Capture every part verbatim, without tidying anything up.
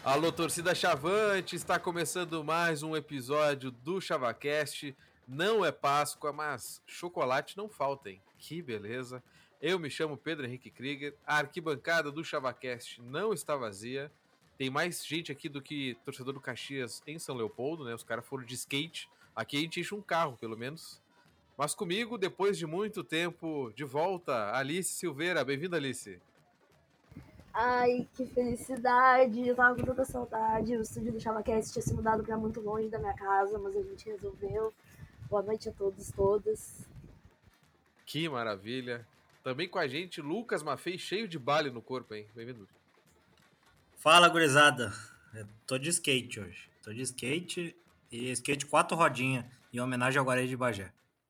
Alô, torcida Chavante, está começando mais um episódio do ChavaCast. Não é Páscoa, mas chocolate não falta, hein? Que beleza. Eu me chamo Pedro Henrique Krieger, a arquibancada do ChavaCast não está vazia. Tem mais gente aqui do que torcedor do Caxias em São Leopoldo, né? Os caras foram de skate. Aqui a gente enche um carro, pelo menos. Mas comigo, depois de muito tempo, de volta, Alice Silveira. Bem-vinda, Alice. Ai, que felicidade! Eu tava com tanta saudade. O estúdio do ChavaCast tinha se mudado pra muito longe da minha casa, mas a gente resolveu. Boa noite a todos e todas. Que maravilha. Também com a gente, Lucas Maffei, cheio de bale no corpo, hein? Bem-vindo. Fala, gurizada. Eu tô de skate hoje. Tô de skate e skate quatro rodinhas, em homenagem ao Guarani de Bagé.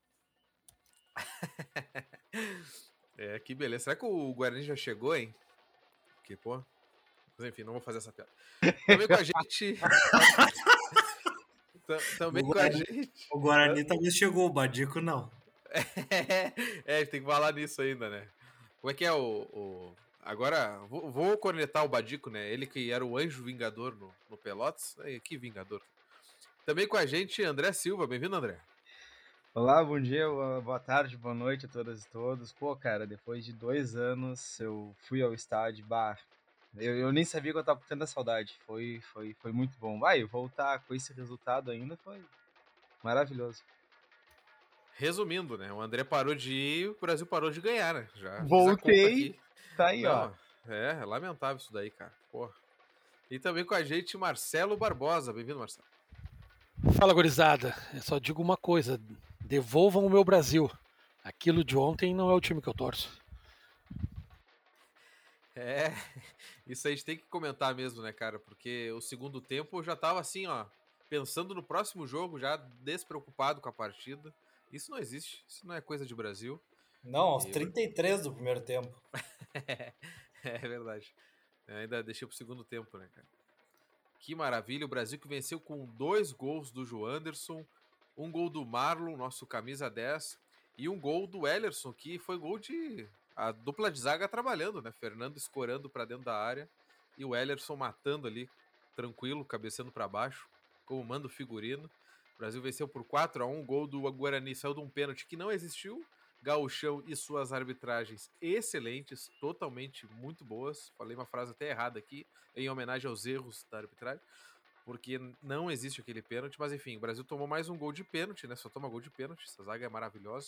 É, que beleza. Será que o Guarani já chegou, hein? Que, pô... Mas enfim, não vou fazer essa piada. Também com a gente... Também o com a Guarani, gente... O Guarani talvez chegou, o Badico não. É, tem que falar nisso ainda, né? Como é que é o... o... Agora, vou, vou cornetar o Badico, né? Ele que era o anjo vingador no, no Pelotas. É, que vingador. Também com a gente, André Silva. Bem-vindo, André. Olá, bom dia, boa tarde, boa noite a todas e todos. Pô, cara, depois de dois anos eu fui ao estádio, bah, eu, eu nem sabia que eu tava com tanta saudade. Foi, foi, foi muito bom. Vai, voltar com esse resultado ainda foi maravilhoso. Resumindo, né? O André parou de ir, o Brasil parou de ganhar, né? Já Voltei, tá aí, Não, ó. É, é lamentável isso daí, cara. Porra. E também com a gente, Marcelo Barbosa. Bem-vindo, Marcelo. Fala, gurizada. Eu só digo uma coisa: devolvam o meu Brasil. Aquilo de ontem não é o time que eu torço. É, isso aí a gente tem que comentar mesmo, né, cara? Porque o segundo tempo eu já tava assim, ó, pensando no próximo jogo, já despreocupado com a partida. Isso não existe, isso não é coisa de Brasil. Não, aos e... trinta e três do primeiro tempo. É verdade. Eu ainda deixei pro segundo tempo, né, cara? Que maravilha, o Brasil que venceu com dois gols do Joanderson, um gol do Marlon, nosso camisa dez, e um gol do Ellerson, que foi gol de a dupla de zaga trabalhando, né? Fernando escorando para dentro da área e o Ellerson matando ali, tranquilo, cabeceando para baixo, como manda o figurino. O Brasil venceu por quatro a um, gol do Guarani saiu de um pênalti que não existiu. Gauchão e suas arbitragens excelentes, totalmente muito boas. Falei uma frase até errada aqui, em homenagem aos erros da arbitragem, porque não existe aquele pênalti, mas enfim, o Brasil tomou mais um gol de pênalti, né? Só toma gol de pênalti, essa zaga é maravilhosa.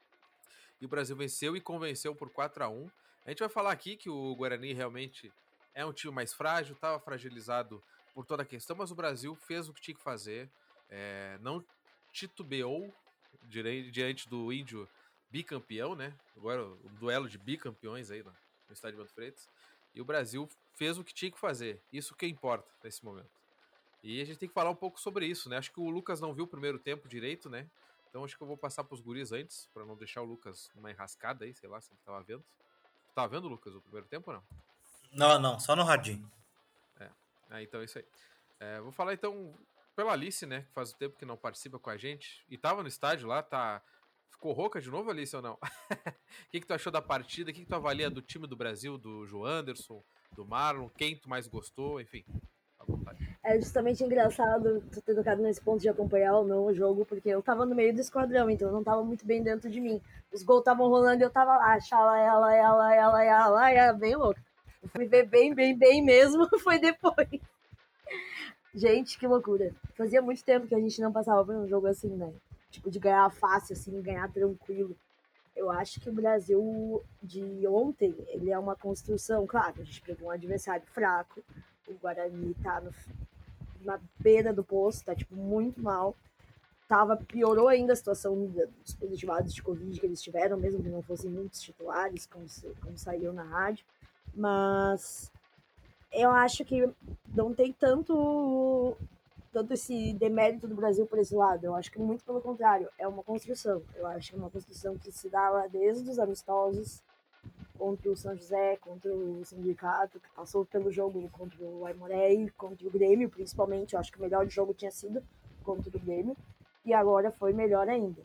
E o Brasil venceu e convenceu por quatro a um. A gente vai falar aqui que o Guarani realmente é um time mais frágil, estava fragilizado por toda a questão, mas o Brasil fez o que tinha que fazer, é, não titubeou diante do Índio bicampeão, né? Agora o duelo de bicampeões aí no, no estádio Bento Freitas. E o Brasil fez o que tinha que fazer. Isso que importa nesse momento. E a gente tem que falar um pouco sobre isso, né? Acho que o Lucas não viu o primeiro tempo direito, né? Então acho que eu vou passar pros guris antes, para não deixar o Lucas numa enrascada aí, sei lá, se ele tava vendo. Tu tava vendo, Lucas, o primeiro tempo ou não? Não, não, só no radinho. É, é então é isso aí. É, vou falar então pela Alice, né? Que faz o tempo que não participa com a gente. E tava no estádio lá, tá... Ficou rouca de novo, Alice, ou não? O que, que tu achou da partida? O que, que tu avalia do time do Brasil, do Joanderson, do Marlon? Quem tu mais gostou? Enfim, à vontade. É justamente engraçado tu ter tocado nesse ponto de acompanhar ou não o jogo, porque eu tava no meio do esquadrão, então eu não tava muito bem dentro de mim. Os gols estavam rolando e eu tava lá, chala, ela, ela, ela, ela, ela, bem louca. Eu fui ver bem, bem, bem mesmo, foi depois. Gente, que loucura. Fazia muito tempo que a gente não passava por um jogo assim, né? Tipo, de ganhar fácil, assim, ganhar tranquilo. Eu acho que o Brasil de ontem, ele é uma construção. Claro, a gente pegou um adversário fraco. O Guarani tá no, na beira do poço, tá, tipo, muito mal. Tava, piorou ainda a situação dos positivados de Covid que eles tiveram, mesmo que não fossem muitos titulares, como, como saiu na rádio. Mas eu acho que não tem tanto, tanto esse demérito do Brasil por esse lado. Eu acho que muito pelo contrário, é uma construção. Eu acho que é uma construção que se dá lá desde os amistosos, contra o São José, contra o Sindicato, que passou pelo jogo contra o Aimoré, contra o Grêmio, principalmente. Eu acho que o melhor jogo tinha sido contra o Grêmio, e agora foi melhor ainda.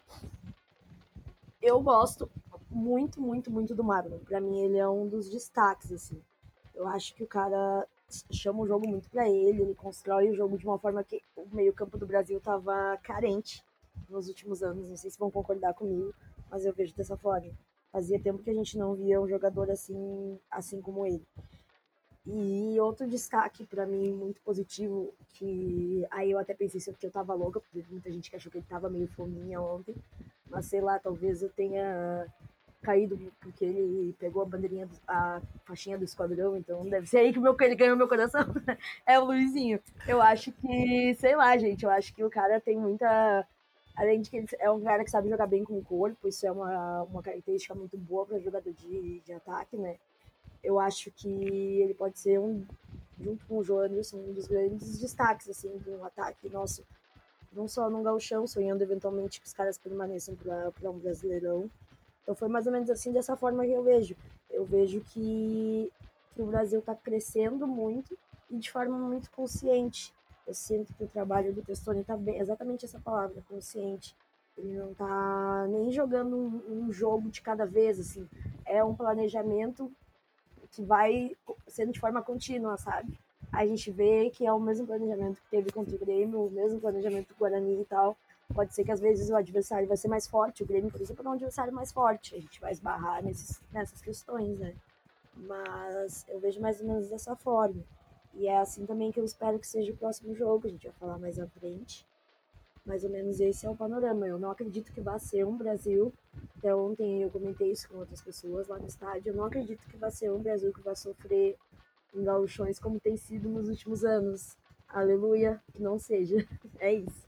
Eu gosto muito, muito, muito do Marlon. Para mim, ele é um dos destaques, assim. Eu acho que o cara chama o jogo muito para ele, ele constrói o jogo de uma forma que o meio-campo do Brasil estava carente nos últimos anos. Não sei se vão concordar comigo, mas eu vejo dessa forma. Fazia tempo que a gente não via um jogador assim, assim como ele. E outro destaque para mim muito positivo, que aí eu até pensei porque eu tava louca, porque muita gente que achou que ele tava meio fominha ontem, mas sei lá, talvez eu tenha caído porque ele pegou a bandeirinha, do, a faixinha do esquadrão, então deve ser aí que meu, ele ganhou meu coração. É o Luizinho. Eu acho que, sei lá, gente, eu acho que o cara tem muita. Além de que ele é um cara que sabe jogar bem com o corpo, isso é uma, uma característica muito boa para jogador de, de ataque, né? Eu acho que ele pode ser um, junto com o Joanderson, um dos grandes destaques assim do ataque nosso, não só no gauchão, sonhando eventualmente que os caras permaneçam para um Brasileirão. Então foi mais ou menos assim, dessa forma que eu vejo. Eu vejo que, que o Brasil está crescendo muito e de forma muito consciente. Eu sinto que o trabalho do Testoni está bem, exatamente essa palavra, consciente. Ele não está nem jogando um, um jogo de cada vez, assim. É um planejamento que vai sendo de forma contínua, sabe? A gente vê que é o mesmo planejamento que teve contra o Grêmio, o mesmo planejamento do Guarani e tal. Pode ser que às vezes o adversário vai ser mais forte, o Grêmio, por exemplo, é um adversário mais forte. A gente vai esbarrar nesses, nessas questões, né? Mas eu vejo mais ou menos dessa forma. E é assim também que eu espero que seja o próximo jogo, a gente vai falar mais à frente. Mais ou menos esse é o panorama. Eu não acredito que vá ser um Brasil. Até ontem eu comentei isso com outras pessoas lá no estádio. Eu não acredito que vá ser um Brasil que vai sofrer em gauchões como tem sido nos últimos anos. Aleluia, que não seja. É isso.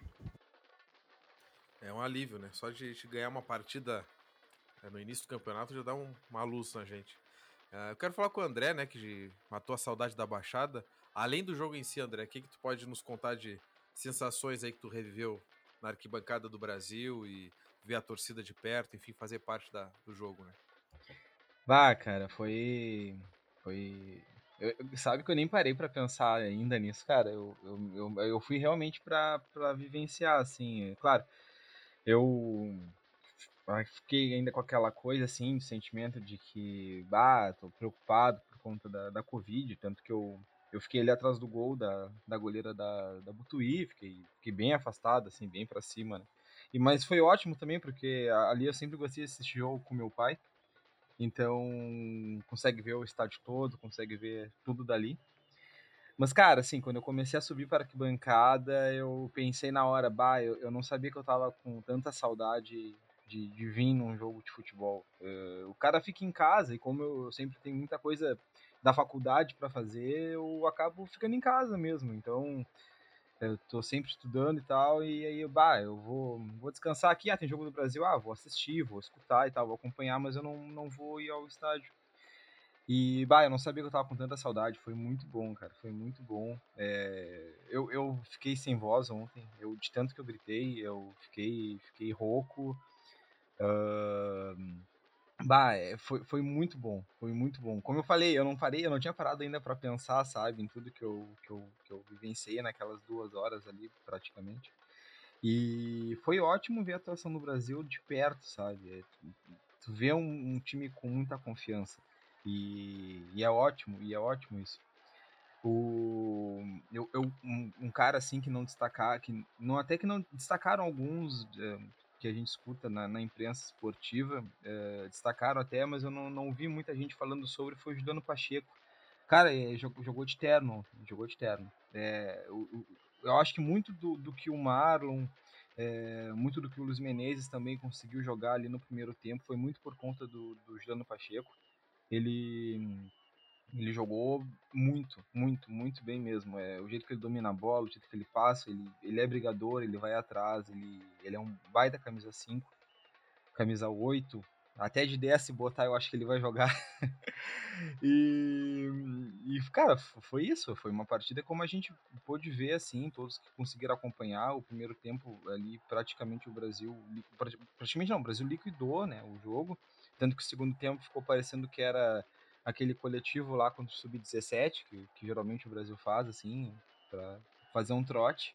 É um alívio, né? Só de, de ganhar uma partida é, no início do campeonato já dá um, uma luz na gente. Uh, eu quero falar com o André, né? Que matou a saudade da Baixada. Além do jogo em si, André, o que, que tu pode nos contar de sensações aí que tu reviveu na arquibancada do Brasil e ver a torcida de perto, enfim, fazer parte da, do jogo, né? Bah, cara, foi. Foi. Eu, sabe que eu nem parei pra pensar ainda nisso, cara. Eu, eu, eu, eu fui realmente pra, pra vivenciar, assim. Claro, eu fiquei ainda com aquela coisa, assim, de sentimento de que, bah, tô preocupado por conta da, da Covid, tanto que eu, eu fiquei ali atrás do gol da, da goleira da, da Butuí, fiquei, fiquei bem afastado, assim, bem pra cima, né? E, mas foi ótimo também, porque ali eu sempre gostei de assistir jogo com meu pai, então consegue ver o estádio todo, consegue ver tudo dali. Mas, cara, assim, quando eu comecei a subir para a arquibancada, eu pensei na hora, bah, eu, eu não sabia que eu tava com tanta saudade de, de vir num jogo de futebol. Uh, o cara fica em casa, e como eu sempre tenho muita coisa da faculdade para fazer, eu acabo ficando em casa mesmo. Então, eu tô sempre estudando e tal, e aí, bah, eu vou, vou descansar aqui, ah, tem jogo do Brasil, ah, vou assistir, vou escutar e tal, vou acompanhar, mas eu não, não vou ir ao estádio. E, bah, eu não sabia que eu tava com tanta saudade, foi muito bom, cara, foi muito bom. É, eu, eu fiquei sem voz ontem, eu, de tanto que eu gritei, eu fiquei, fiquei rouco. Uh, bah, é, foi, foi muito bom, foi muito bom. Como eu falei, eu não parei, eu não tinha parado ainda para pensar, sabe, em tudo que eu, que, eu, que eu vivenciei naquelas duas horas ali, praticamente. E foi ótimo ver a atuação do Brasil de perto, sabe? É, tu, tu vê um, um time com muita confiança. E, e é ótimo, e é ótimo isso. O, eu, eu, um, um cara assim que não destacar, que não, até que não destacaram alguns é, que a gente escuta na, na imprensa esportiva, é, destacaram até, mas eu não, não vi muita gente falando sobre, foi o Juliano Pacheco. Cara, é, jogou, jogou de terno, jogou de terno. É, eu, eu acho que muito do, do que o Marlon, é, muito do que o Luiz Menezes também conseguiu jogar ali no primeiro tempo foi muito por conta do, do Juliano Pacheco. Ele ele jogou muito, muito, muito bem mesmo. É, o jeito que ele domina a bola, o jeito que ele passa, ele, ele é brigador, ele vai atrás, ele, ele é um baita camisa cinco, camisa oito, até de dez se botar eu acho que ele vai jogar. e, e, cara, foi isso, foi uma partida como a gente pôde ver, assim, todos que conseguiram acompanhar o primeiro tempo ali, praticamente o Brasil, praticamente não, o Brasil liquidou, né, o jogo, tanto que o segundo tempo ficou parecendo que era aquele coletivo lá contra o sub dezessete, que, que geralmente o Brasil faz, assim, para fazer um trote.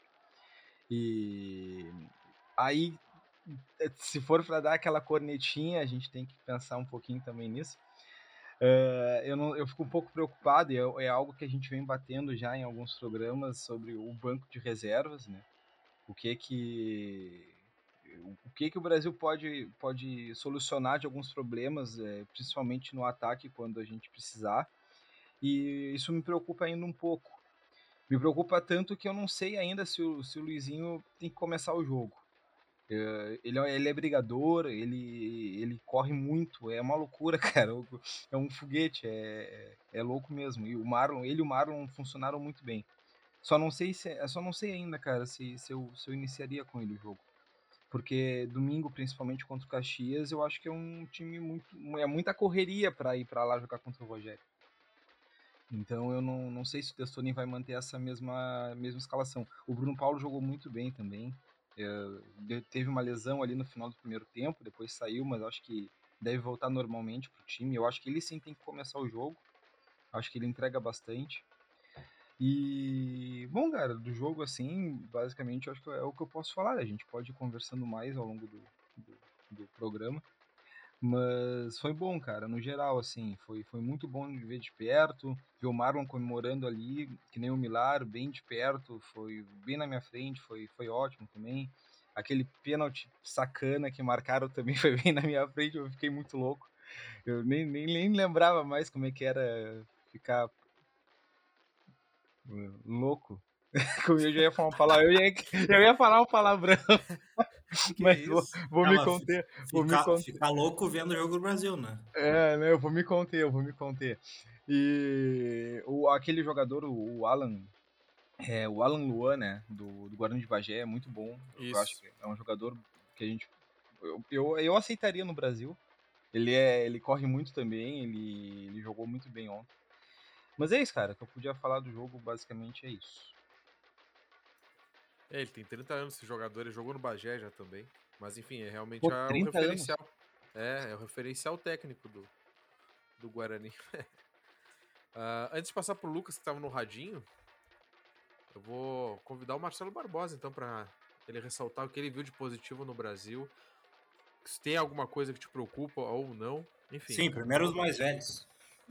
E aí, se for para dar aquela cornetinha, a gente tem que pensar um pouquinho também nisso. Uh, eu, não, eu fico um pouco preocupado, e é, é algo que a gente vem batendo já em alguns programas sobre o banco de reservas, né? O que que o que que o Brasil pode, pode solucionar de alguns problemas, é, principalmente no ataque, quando a gente precisar. E isso me preocupa ainda um pouco. Me preocupa tanto que eu não sei ainda se o, se o Luizinho tem que começar o jogo. É, ele, é, ele é brigador, ele, ele corre muito, é uma loucura, cara. É um foguete, é, é louco mesmo. E o Marlon, ele e o Marlon funcionaram muito bem. Só não sei se, só não sei ainda, cara, se, se, eu, se eu iniciaria com ele o jogo. Porque domingo, principalmente contra o Caxias, eu acho que é um time muito. É muita correria para ir para lá jogar contra o Rogério. Então eu não, não sei se o Testoni vai manter essa mesma, mesma escalação. O Bruno Paulo jogou muito bem também. É, teve uma lesão ali no final do primeiro tempo, depois saiu, mas acho que deve voltar normalmente pro time. Eu acho que ele sim tem que começar o jogo. Acho que ele entrega bastante. E, bom, cara, do jogo, assim, basicamente, eu acho que é o que eu posso falar. A gente pode ir conversando mais ao longo do, do, do programa. Mas foi bom, cara, no geral, assim, foi, foi muito bom de ver de perto, ver o Marlon comemorando ali, que nem o Milar, bem de perto, foi bem na minha frente, foi, foi ótimo também. Aquele pênalti sacana que marcaram também foi bem na minha frente, eu fiquei muito louco. Eu nem, nem, nem lembrava mais como é que era ficar louco. Eu já ia falar uma palavra, eu ia, eu ia falar um palavrão. Que mas é vou, vou me conter. Vou ficar, me conter. Ficar louco vendo o jogo do Brasil, né? É, né? Eu vou me conter, eu vou me conter. E o, aquele jogador, o, o Alan, é, o Alan Luan, né? Do, do Guarani de Bagé, é muito bom. Isso. Eu acho que é um jogador que a gente. Eu, eu, eu aceitaria no Brasil. Ele, é, ele corre muito também, ele, ele jogou muito bem ontem. Mas é isso, cara. O que eu podia falar do jogo, basicamente, é isso. É, ele tem trinta anos, esse jogador, ele jogou no Bagé já também. Mas enfim, é realmente Pô, é o trinta referencial. anos. É, é o referencial técnico do, do Guarani. uh, antes de passar pro Lucas, que estava no radinho, eu vou convidar o Marcelo Barbosa, então, para ele ressaltar o que ele viu de positivo no Brasil. Se tem alguma coisa que te preocupa ou não, enfim. Sim, primeiro os mais velhos.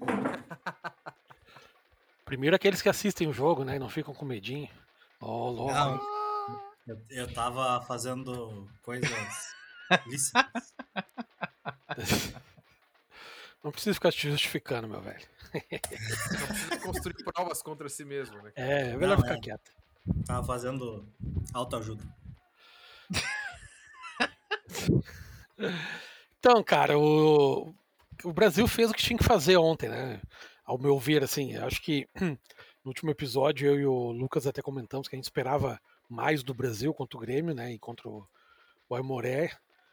Primeiro aqueles que assistem o jogo, né? E não ficam com medinho. Oh, louco. Não, eu, eu tava fazendo coisas lícitas. Não precisa ficar te justificando, meu velho. Não precisa construir provas contra si mesmo, né? É, é melhor Não, ficar é. quieto. Tava fazendo autoajuda. Então, cara, o, o Brasil fez o que tinha que fazer ontem, né? Ao meu ver, assim, acho que no último episódio eu e o Lucas até comentamos que a gente esperava mais do Brasil contra o Grêmio, né? E contra o, o Aimoré.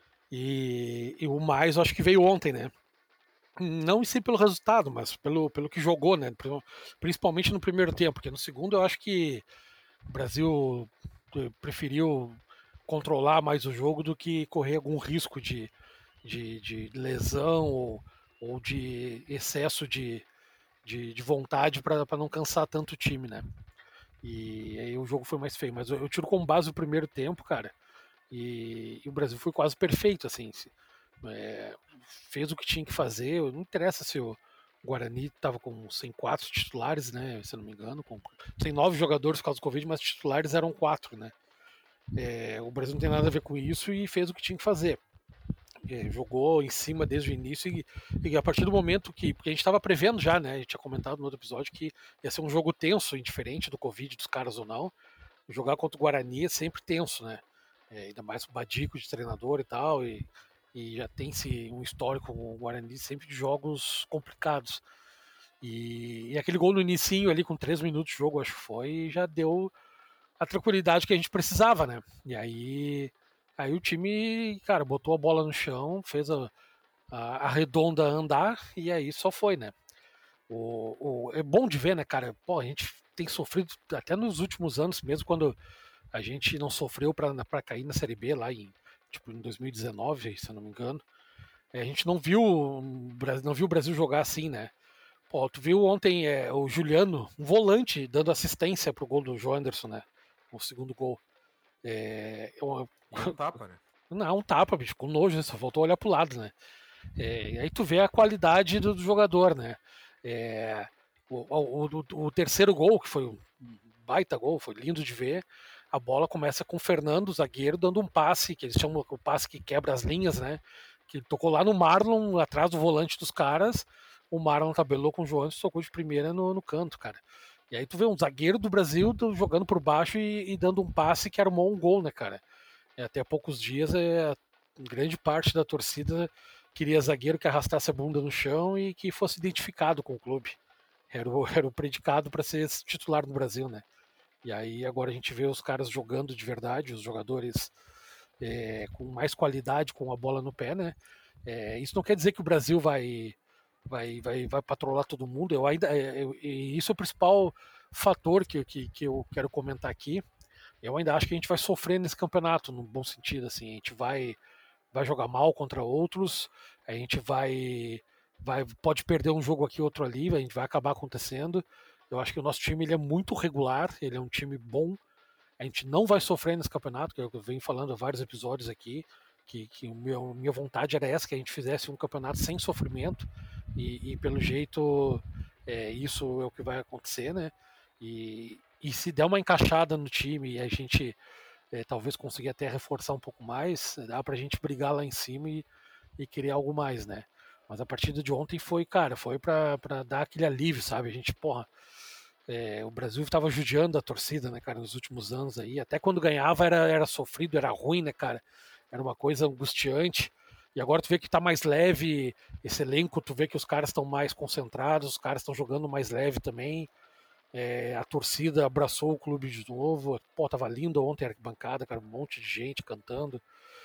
E, e o mais eu acho que veio ontem, né? Não em si pelo resultado, mas pelo, pelo que jogou, né? Principalmente no primeiro tempo, porque no segundo eu acho que o Brasil preferiu controlar mais o jogo do que correr algum risco de, de, de lesão ou, ou de excesso de, de, de vontade para não cansar tanto o time, né? E aí o jogo foi mais feio. Mas eu, eu tiro como base o primeiro tempo, cara, e, e o Brasil foi quase perfeito, assim. É, fez o que tinha que fazer. Não interessa se o Guarani estava com sem quatro titulares, né? Se eu não me engano, com sem nove jogadores por causa do Covid, mas titulares eram quatro, né? É, o Brasil não tem nada a ver com isso e fez o que tinha que fazer. É, jogou em cima desde o início e, e a partir do momento que, porque a gente estava prevendo já, né? A gente tinha comentado no outro episódio que ia ser um jogo tenso, indiferente do Covid dos caras ou não. Jogar contra o Guarani é sempre tenso, né? É, ainda mais o Badico de treinador e tal, e, e já tem-se um histórico com o Guarani sempre de jogos complicados. E, e aquele gol no inicinho ali com três minutos de jogo, acho que foi, já deu a tranquilidade que a gente precisava, né? E aí, aí o time, cara, botou a bola no chão, fez a, a, a redonda andar e aí só foi, né? O, o, é bom de ver, né, cara? Pô, a gente tem sofrido até nos últimos anos, mesmo quando a gente não sofreu para cair na Série B lá em, tipo, em dois mil e dezenove, se eu não me engano. É, a gente não viu, não viu o Brasil jogar assim, né? Pô, tu viu ontem é, o Juliano, um volante, dando assistência pro gol do João Anderson, né? O segundo gol. É, é uma... E um tapa, né? Não, um tapa, bicho, com nojo, só faltou olhar pro lado, né? É, e aí tu vê a qualidade do, do jogador, né? É, o, o, o, o terceiro gol, que foi um baita gol, foi lindo de ver, a bola começa com o Fernando, o zagueiro, dando um passe, que eles chamam o passe que quebra as linhas, né? Que tocou lá no Marlon, atrás do volante dos caras, o Marlon tabelou com o João e tocou de primeira no, no canto, cara. E aí tu vê um zagueiro do Brasil jogando por baixo e, e dando um passe que armou um gol, né, cara? É, até há poucos dias, é, grande parte da torcida queria zagueiro que arrastasse a bunda no chão e que fosse identificado com o clube. Era o, era o predicado para ser titular no Brasil, né? E aí agora a gente vê os caras jogando de verdade, os jogadores é, com mais qualidade, com a bola no pé, né? É, isso não quer dizer que o Brasil vai vai vai, vai patrolar todo mundo. Eu ainda eu, e isso é o principal fator que, que, que eu quero comentar aqui. Eu ainda acho que a gente vai sofrer nesse campeonato, no bom sentido, assim, a gente vai vai jogar mal contra outros, a gente vai vai pode perder um jogo aqui, outro ali, a gente vai acabar acontecendo. Eu acho que o nosso time ele é muito regular, ele é um time bom. A gente não vai sofrer nesse campeonato, que eu venho falando há vários episódios aqui, que, que a meu, minha vontade era essa, que a gente fizesse um campeonato sem sofrimento, e, e pelo jeito é, isso é o que vai acontecer, né? E, e se der uma encaixada no time e a gente é, talvez conseguir até reforçar um pouco mais, dá pra gente brigar lá em cima e, e querer algo mais, né? Mas a partida de ontem foi, cara, foi pra, pra dar aquele alívio, sabe? A gente, porra, é, o Brasil estava judiando a torcida, né, cara, nos últimos anos aí. Até quando ganhava era, era sofrido, era ruim, né, cara? Era uma coisa angustiante. E agora tu vê que tá mais leve esse elenco, tu vê que os caras estão mais concentrados, os caras estão jogando mais leve também. É, a torcida abraçou o clube de novo. Pô, tava lindo ontem a arquibancada, cara, um monte de gente cantando.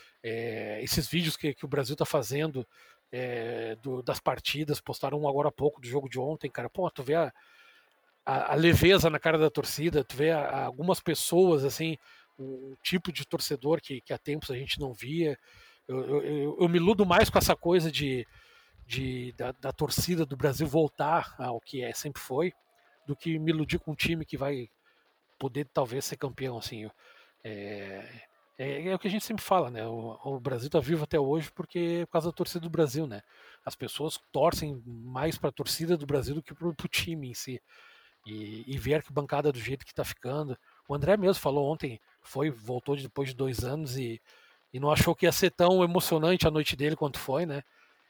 É, esses vídeos que, que o Brasil tá fazendo é, do, das partidas, postaram um agora há pouco do jogo de ontem, cara. Pô, tu vê a, a, a leveza na cara da torcida, tu vê a, a algumas pessoas, assim, um, um tipo de torcedor que, que há tempos a gente não via. Eu, eu, eu, eu me iludo mais com essa coisa de, de da, da torcida do Brasil voltar ao que é, sempre foi, do que me iludir com um time que vai poder talvez ser campeão, assim. É, é, é o que a gente sempre fala, né? O, o Brasil tá vivo até hoje porque é por causa da torcida do Brasil, né? As pessoas torcem mais para a torcida do Brasil do que pro, pro time em si. E, e ver a arquibancada do jeito que tá ficando. O André mesmo falou ontem, foi, voltou depois de dois anos e, e não achou que ia ser tão emocionante a noite dele quanto foi, né?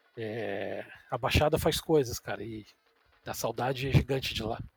É, a Baixada faz coisas, cara, e a saudade é gigante de lá.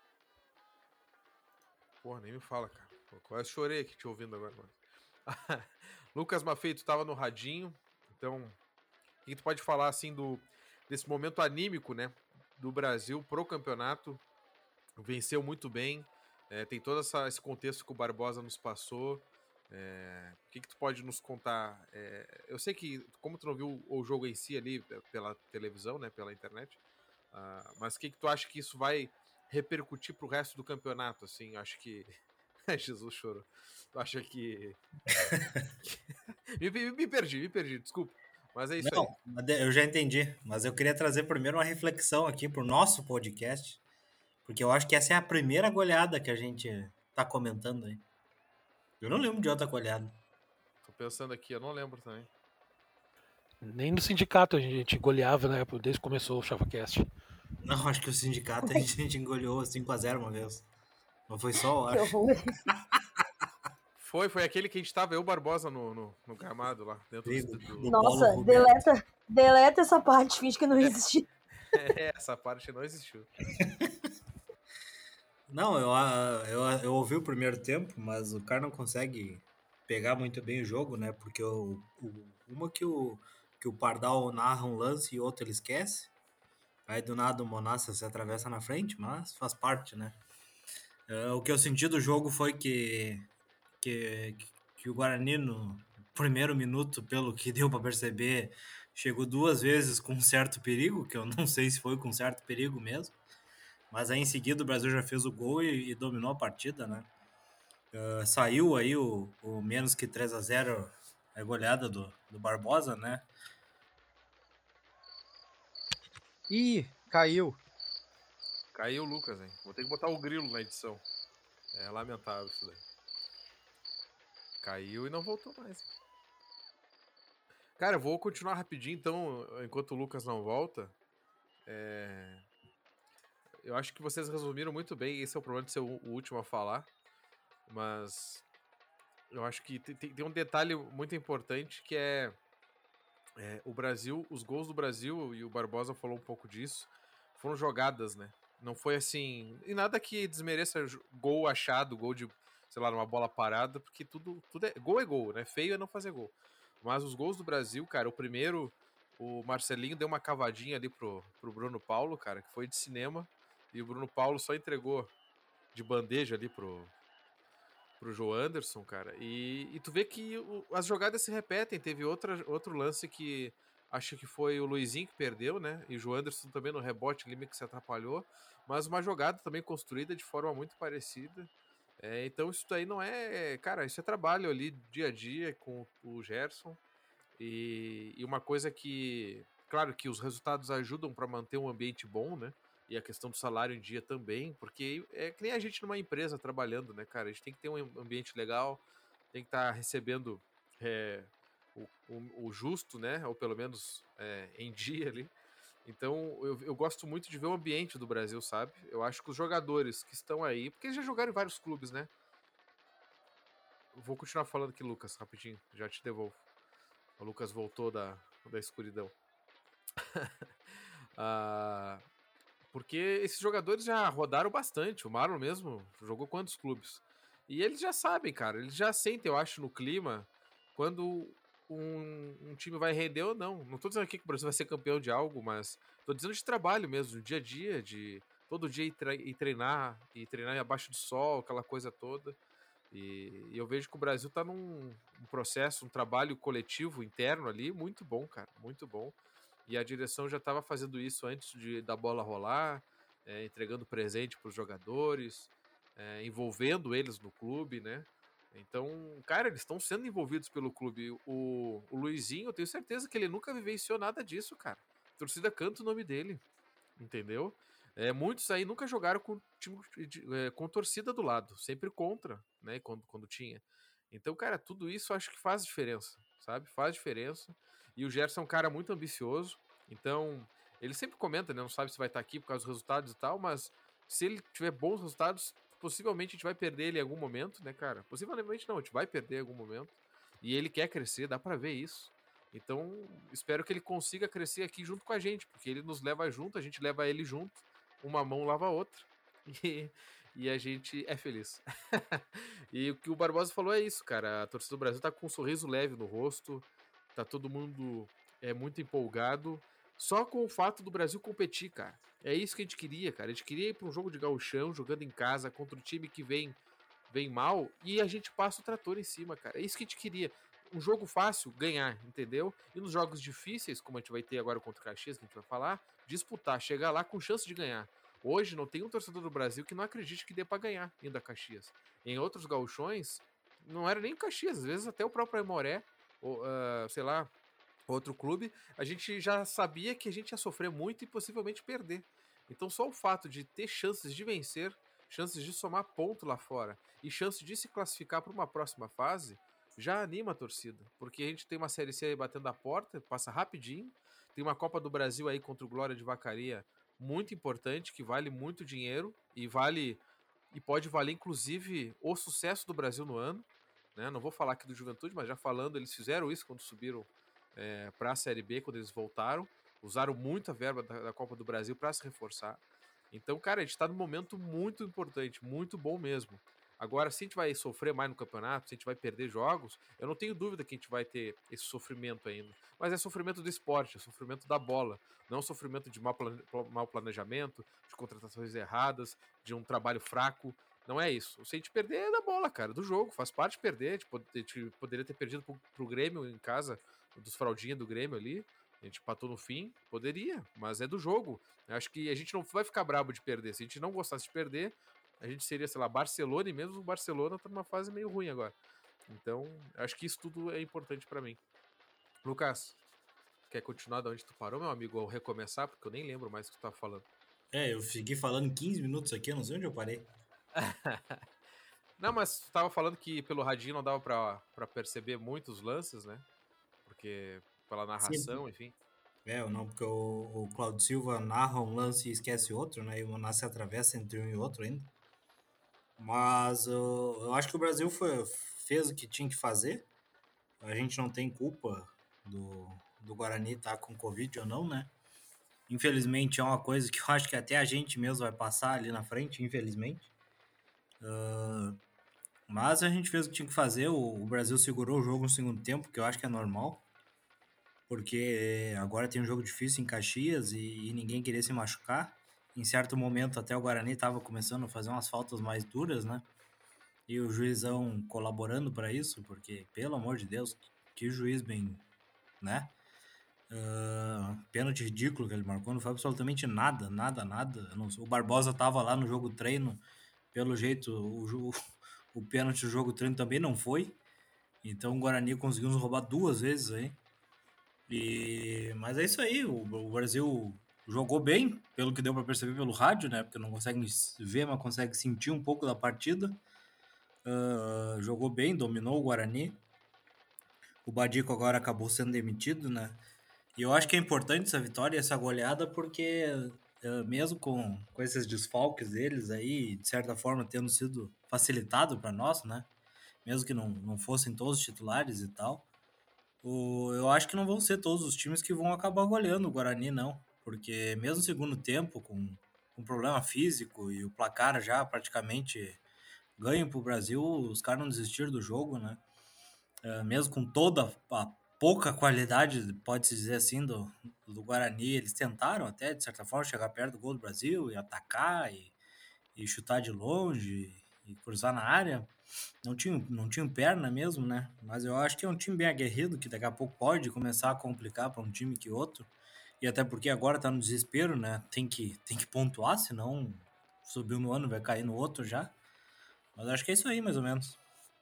Porra, nem me fala, cara. Eu quase chorei aqui te ouvindo agora. Mano. Lucas Mafeito tava no radinho, então o que tu pode falar assim do desse momento anímico, né, do Brasil pro campeonato? Venceu muito bem, é, tem todo essa, esse contexto que o Barbosa nos passou. É, o que, que tu pode nos contar? É, eu sei que, como tu não viu o jogo em si ali pela televisão, né, pela internet, uh, mas o que, que tu acha que isso vai repercutir pro resto do campeonato? Assim, acho que Jesus chorou. Tu acha que me, me, me perdi, me perdi, desculpa. Mas é isso Não, aí. Eu já entendi, mas eu queria trazer primeiro uma reflexão aqui pro nosso podcast, porque eu acho que essa é a primeira goleada que a gente tá comentando aí. Eu não lembro de outra goleada. Tô pensando aqui, eu não lembro também. Nem no sindicato a gente goleava, né? Desde que começou o ChavaCast. Não, acho que o sindicato a gente engoliu cinco a zero uma vez. Não foi só, eu acho. Foi, foi aquele que a gente tava, eu Barbosa no, no, no gramado lá, dentro Sim, do, do... no Nossa, Polo deleta, deleta essa parte, finge que não existe. É, essa parte não existiu. Não, eu, eu, eu ouvi o primeiro tempo, mas o cara não consegue pegar muito bem o jogo, né? Porque o, o, uma que o, que o Pardal narra um lance e outro ele esquece. Aí do nada o Monassa se atravessa na frente, mas faz parte, né? Uh, o que eu senti do jogo foi que, que, que o Guarani, no primeiro minuto, pelo que deu para perceber, chegou duas vezes com certo perigo, que eu não sei se foi com certo perigo mesmo. Mas aí em seguida o Brasil já fez o gol e, e dominou a partida, né? Uh, saiu aí o, o menos que três a zero, a goleada do, do Barbosa, né? Ih, caiu. Caiu o Lucas, hein? Vou ter que botar o grilo na edição. É lamentável isso daí. Caiu e não voltou mais. Cara, eu vou continuar rapidinho, então, enquanto o Lucas não volta. É... Eu acho que vocês resumiram muito bem. Esse é o problema de ser o último a falar. Mas eu acho que tem, tem um detalhe muito importante que é, é o Brasil, os gols do Brasil, e o Barbosa falou um pouco disso, foram jogadas, né? Não foi assim. E nada que desmereça gol achado, gol de, sei lá, numa bola parada, porque tudo, tudo é. Gol é gol, né? Feio é não fazer gol. Mas os gols do Brasil, cara, o primeiro, o Marcelinho deu uma cavadinha ali pro, pro Bruno Paulo, cara, que foi de cinema. E o Bruno Paulo só entregou de bandeja ali pro, pro João Anderson, cara. E, e tu vê que o, as jogadas se repetem. Teve outra, outro lance que acho que foi o Luizinho que perdeu, né? E o João Anderson também no rebote ali meio que se atrapalhou. Mas uma jogada também construída de forma muito parecida. É, então isso daí não é... Cara, isso é trabalho ali dia a dia com o Gerson. E, e uma coisa que... Claro que os resultados ajudam para manter um ambiente bom, né? E a questão do salário em dia também, porque é que nem a gente numa empresa trabalhando, né, cara? A gente tem que ter um ambiente legal, tem que estar tá recebendo é, o, o, o justo, né? Ou pelo menos é, em dia ali. Então eu, eu gosto muito de ver o ambiente do Brasil, sabe? Eu acho que os jogadores que estão aí, porque eles já jogaram em vários clubes, né? Vou continuar falando aqui, Lucas, rapidinho, já te devolvo. O Lucas voltou da, da escuridão. ah. Porque esses jogadores já rodaram bastante. O Marlon mesmo jogou quantos clubes? E eles já sabem, cara. Eles já sentem, eu acho, no clima quando um, um time vai render ou não. Não tô dizendo aqui que o Brasil vai ser campeão de algo, mas tô dizendo de trabalho mesmo, do dia a dia, de todo dia ir, ir treinar, e treinar abaixo do sol, aquela coisa toda. E, e eu vejo que o Brasil tá num um processo, um trabalho coletivo interno ali muito bom, cara. Muito bom. E a direção já estava fazendo isso antes de, da bola rolar, é, entregando presente para os jogadores, é, envolvendo eles no clube, né? Então, cara, eles estão sendo envolvidos pelo clube. O, o Luizinho, eu tenho certeza que ele nunca vivenciou nada disso, cara. A torcida canta o nome dele, entendeu? É, muitos aí nunca jogaram com, time, é, com torcida do lado, sempre contra, né? Quando, quando tinha. Então, cara, tudo isso eu acho que faz diferença, sabe? Faz diferença. E o Gerson é um cara muito ambicioso. Então, ele sempre comenta, né? Não sabe se vai estar aqui por causa dos resultados e tal, mas se ele tiver bons resultados, possivelmente a gente vai perder ele em algum momento, né, cara? Possivelmente não, a gente vai perder em algum momento. E ele quer crescer, dá pra ver isso. Então, espero que ele consiga crescer aqui junto com a gente, porque ele nos leva junto, a gente leva ele junto, uma mão lava a outra. E, e a gente é feliz. E o que o Barbosa falou é isso, cara. A torcida do Brasil tá com um sorriso leve no rosto, tá todo mundo é muito empolgado, só com o fato do Brasil competir, cara. É isso que a gente queria, cara. A gente queria ir para um jogo de gauchão, jogando em casa contra um time que vem vem mal e a gente passa o trator em cima, cara. É isso que a gente queria. Um jogo fácil, ganhar, entendeu? E nos jogos difíceis, como a gente vai ter agora contra o Caxias, que a gente vai falar, disputar, chegar lá com chance de ganhar. Hoje não tem um torcedor do Brasil que não acredite que dê para ganhar indo a Caxias. Em outros gauchões, não era nem Caxias, às vezes até o próprio Aimoré, ou, uh, sei lá, outro clube, a gente já sabia que a gente ia sofrer muito e possivelmente perder. Então só o fato de ter chances de vencer, chances de somar ponto lá fora e chances de se classificar para uma próxima fase, já anima a torcida. Porque a gente tem uma Série C aí batendo a porta, passa rapidinho, tem uma Copa do Brasil aí contra o Glória de Vacaria muito importante, que vale muito dinheiro e vale e pode valer inclusive o sucesso do Brasil no ano. Né? Não vou falar aqui do Juventude, mas já falando, eles fizeram isso quando subiram É, para a Série B, quando eles voltaram, usaram muito a verba da, da Copa do Brasil para se reforçar. Então, cara, a gente está num momento muito importante, muito bom mesmo. Agora, se a gente vai sofrer mais no campeonato, se a gente vai perder jogos, eu não tenho dúvida que a gente vai ter esse sofrimento ainda. Mas é sofrimento do esporte, é sofrimento da bola, não é sofrimento de mau, plane... mau planejamento, de contratações erradas, de um trabalho fraco. Não é isso. Se a gente perder, é da bola, cara, do jogo. Faz parte de perder. A gente poderia ter perdido pro, pro Grêmio em casa, dos fraldinhas do Grêmio ali. A gente empatou no fim. Poderia, mas é do jogo. Eu acho que a gente não vai ficar brabo de perder. Se a gente não gostasse de perder, a gente seria, sei lá, Barcelona, e mesmo o Barcelona tá numa fase meio ruim agora. Então, acho que isso tudo é importante pra mim. Lucas, quer continuar de onde tu parou, meu amigo, ou recomeçar? Porque eu nem lembro mais o que tu tava falando. É, eu fiquei falando quinze minutos aqui, eu não sei onde eu parei. Não, mas tu tava falando que pelo radinho não dava pra, pra perceber muitos lances, né? Porque pela narração, Sim. enfim. É, não, porque o, o Claudio Silva narra um lance e esquece outro, né? E o Manasseh atravessa entre um e outro ainda. Mas eu, eu acho que o Brasil foi, fez o que tinha que fazer. A gente não tem culpa do, do Guarani estar com Covid ou não, né? Infelizmente é uma coisa que eu acho que até a gente mesmo vai passar ali na frente, infelizmente. Uh, mas a gente fez o que tinha que fazer. O, o Brasil segurou o jogo no segundo tempo, que eu acho que é normal. Porque agora tem um jogo difícil em Caxias e, e ninguém queria se machucar. Em certo momento até o Guarani estava começando a fazer umas faltas mais duras, né? E o juizão colaborando para isso, porque, pelo amor de Deus, que juiz bem, né? Uh, pênalti ridículo que ele marcou, não foi absolutamente nada, nada, nada. Não, o Barbosa tava lá no jogo treino, pelo jeito, o, o pênalti do jogo treino também não foi. Então o Guarani conseguiu nos roubar duas vezes aí. E, mas é isso aí, o, o Brasil jogou bem, pelo que deu para perceber pelo rádio, né? Porque não consegue ver, mas consegue sentir um pouco da partida. Uh, jogou bem, dominou o Guarani. O Badico agora acabou sendo demitido, né? E eu acho que é importante essa vitória, essa goleada, porque uh, mesmo com, com esses desfalques deles aí, de certa forma tendo sido facilitado para nós, né? Mesmo que não, não fossem todos titulares e tal. O, eu acho que não vão ser todos os times que vão acabar goleando o Guarani, não. Porque mesmo no segundo tempo, com, com problema físico e o placar já praticamente ganho pro Brasil, os caras não desistiram do jogo, né? É, mesmo com toda a pouca qualidade, pode-se dizer assim, do, do Guarani, eles tentaram até, de certa forma, chegar perto do gol do Brasil e atacar e, e chutar de longe e cruzar na área. Não tinha, não tinha perna mesmo, né? Mas eu acho que é um time bem aguerrido, que daqui a pouco pode começar a complicar para um time que outro. E até porque agora tá no desespero, né? Tem que, tem que pontuar, senão subiu no ano, vai cair no outro já. Mas acho que é isso aí, mais ou menos.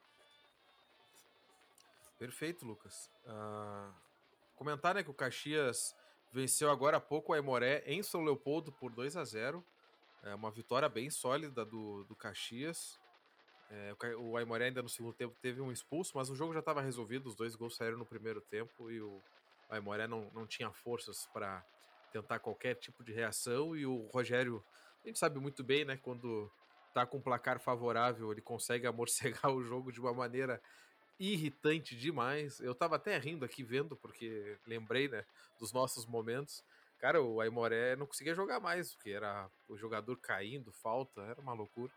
Perfeito, Lucas. Uh, comentar, né, que o Caxias venceu agora há pouco o Aimoré em São Leopoldo por dois a zero. É uma vitória bem sólida do, do Caxias. É, o Aimoré ainda no segundo tempo teve um expulso, mas o jogo já estava resolvido, os dois gols saíram no primeiro tempo e o Aimoré não, não tinha forças para tentar qualquer tipo de reação, e o Rogério, a gente sabe muito bem, né, quando tá com um placar favorável, ele consegue amorcegar o jogo de uma maneira irritante demais. Eu tava até rindo aqui vendo, porque lembrei, né, dos nossos momentos. Cara, o Aimoré não conseguia jogar mais, porque era o jogador caindo, falta, era uma loucura.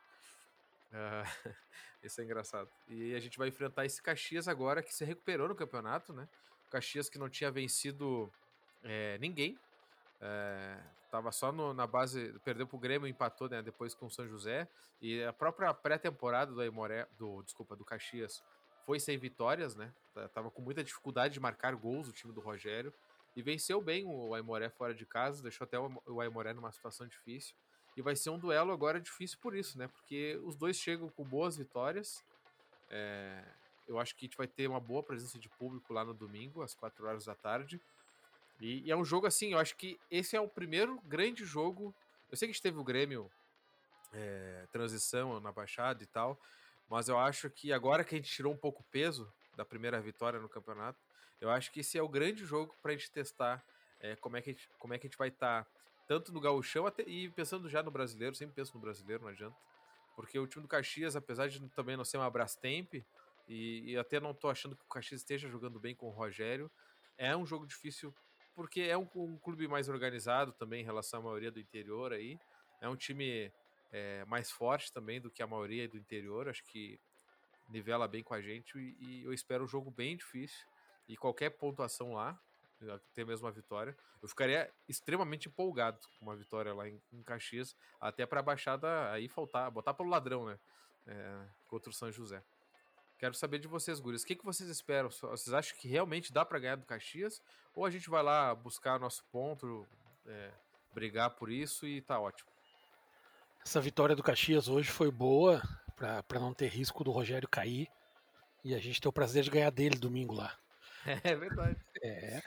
Uh, isso é engraçado. E a gente vai enfrentar esse Caxias agora, que se recuperou no campeonato, né? O Caxias que não tinha vencido é, ninguém, é, tava só no, na base, perdeu pro Grêmio, empatou, né, depois com o São José, e a própria pré-temporada do Aimoré, do, desculpa, do Caxias foi sem vitórias, né? Tava com muita dificuldade de marcar gols o time do Rogério, e venceu bem o Aimoré fora de casa, deixou até o Aimoré numa situação difícil. E vai ser um duelo agora difícil por isso, né? Porque os dois chegam com boas vitórias. É, eu acho que a gente vai ter uma boa presença de público lá no domingo, às quatro horas da tarde. E, e é um jogo assim, eu acho que esse é o primeiro grande jogo. Eu sei que a gente teve o Grêmio é, transição na Baixada e tal, mas eu acho que agora que a gente tirou um pouco o peso da primeira vitória no campeonato, eu acho que esse é o grande jogo pra gente testar é, como, é que a gente, como é que a gente vai estar... Tá, tanto no gauchão até, e pensando já no brasileiro, sempre penso no brasileiro, não adianta. Porque o time do Caxias, apesar de também não ser uma Brastemp, e, e até não tô achando que o Caxias esteja jogando bem com o Rogério, é um jogo difícil, porque é um, um clube mais organizado também em relação à maioria do interior aí. É um time é, mais forte também do que a maioria do interior, acho que nivela bem com a gente, e, e eu espero um jogo bem difícil. E qualquer pontuação lá, ter mesmo uma vitória, eu ficaria extremamente empolgado com uma vitória lá em, em Caxias, até para a Baixada aí faltar, botar pelo ladrão, né, é, contra o São José. Quero saber de vocês, guris, o que, que vocês esperam? Vocês acham que realmente dá para ganhar do Caxias, ou a gente vai lá buscar nosso ponto, é, brigar por isso e tá ótimo? Essa vitória do Caxias hoje foi boa, para não ter risco do Rogério cair, e a gente ter o prazer de ganhar dele domingo lá. É verdade. É.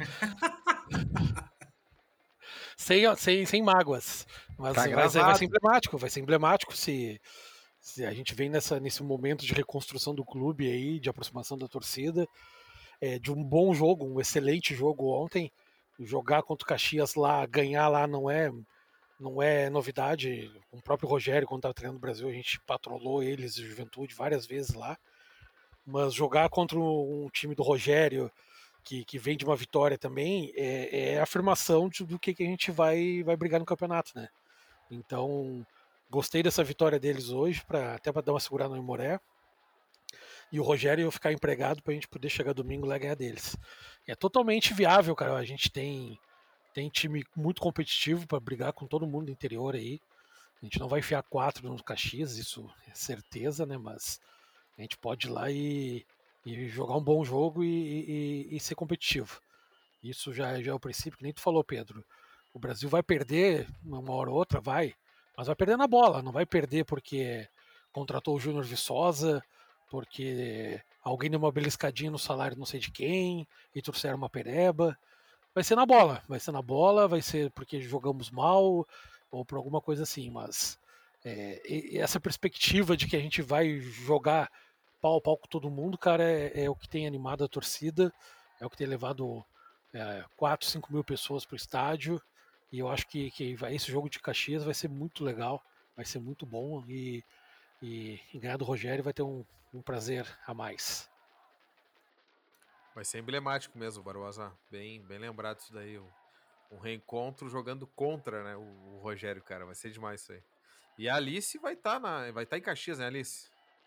sem, sem, sem mágoas. Mas tá vai, ser, vai ser emblemático, vai ser emblemático se, se a gente vem nessa, nesse momento de reconstrução do clube aí, de aproximação da torcida. é, de um bom jogo, um excelente jogo ontem. Jogar contra o Caxias lá, ganhar lá não é, não é novidade. O próprio Rogério, quando estava treinando no Brasil, a gente patrolou eles, Juventude, várias vezes lá. Mas jogar contra um time do Rogério, que, que vem de uma vitória também, é, é afirmação de, do que, que a gente vai, vai brigar no campeonato, né? Então, gostei dessa vitória deles hoje, pra, até para dar uma segurada no Imoré. E o Rogério ficar empregado para a gente poder chegar domingo lá e ganhar deles. É totalmente viável, cara. A gente tem, tem time muito competitivo para brigar com todo mundo do interior aí. A gente não vai enfiar quatro no Caxias, isso é certeza, né? Mas a gente pode ir lá e, e jogar um bom jogo e, e, e ser competitivo. Isso já, já é o princípio, que nem tu falou, Pedro. O Brasil vai perder uma hora ou outra, vai, mas vai perder na bola. Não vai perder porque contratou o Júnior Viçosa, porque alguém deu uma beliscadinha no salário não sei de quem e trouxeram uma pereba. Vai ser na bola, vai ser na bola, vai ser porque jogamos mal ou por alguma coisa assim, mas é, e essa perspectiva de que a gente vai jogar pau a pau com todo mundo, cara, é, é o que tem animado a torcida, é o que tem levado é, quatro, cinco mil pessoas para o estádio, e eu acho que, que vai, esse jogo de Caxias vai ser muito legal, vai ser muito bom, e, e, e ganhar do Rogério vai ter um, um prazer a mais. Vai ser emblemático mesmo, Barbosa. Bem, bem lembrado isso daí. Um, um reencontro jogando contra, né, o, o Rogério, cara. Vai ser demais isso aí. E a Alice vai estar tá na, vai estar tá em Caxias, né, Alice?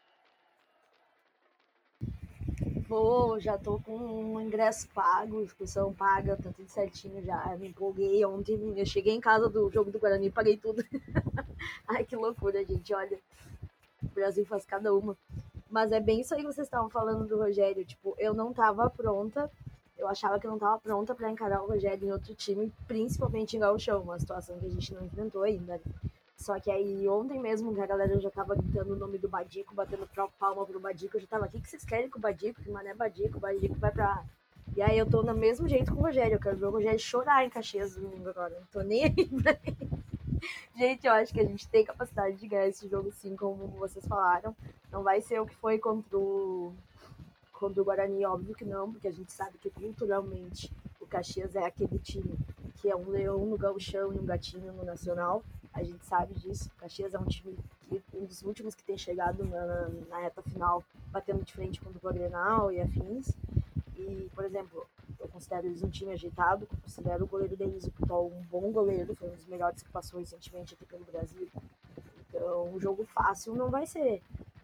Vou, já tô com um ingresso pago, inscrição paga, tá tudo certinho já. Me empolguei ontem, eu cheguei em casa do jogo do Guarani e paguei tudo. Ai, que loucura, gente, olha. O Brasil faz cada uma. Mas é bem isso aí que vocês estavam falando do Rogério. Tipo, eu não tava pronta, eu achava que eu não tava pronta pra encarar o Rogério em outro time, principalmente em Gauchão, uma situação que a gente não enfrentou ainda. Só que aí ontem mesmo, que a galera já tava gritando o nome do Badico, batendo palma pro Badico, eu já tava, o que, que vocês querem com o Badico? Que mané Badico, o Badico vai pra... E aí eu tô no mesmo jeito com o Rogério, eu quero ver o Rogério chorar em Caxias domingo agora, não tô nem aí pra isso. Gente, eu acho que a gente tem capacidade de ganhar esse jogo sim, como vocês falaram. Não vai ser o que foi contra o, contra o Guarani, óbvio que não, porque a gente sabe que culturalmente o Caxias é aquele time que é um leão no gauchão e um gatinho no nacional. A gente sabe disso. O Caxias é um time que um dos últimos que tem chegado na, na reta final, batendo de frente contra o Grenal e afins. E, por exemplo, eu considero eles um time ajeitado, considero o goleiro deles, o Putol, um bom goleiro, foi um dos melhores que passou recentemente aqui pelo Brasil. Então, um jogo fácil não vai ser,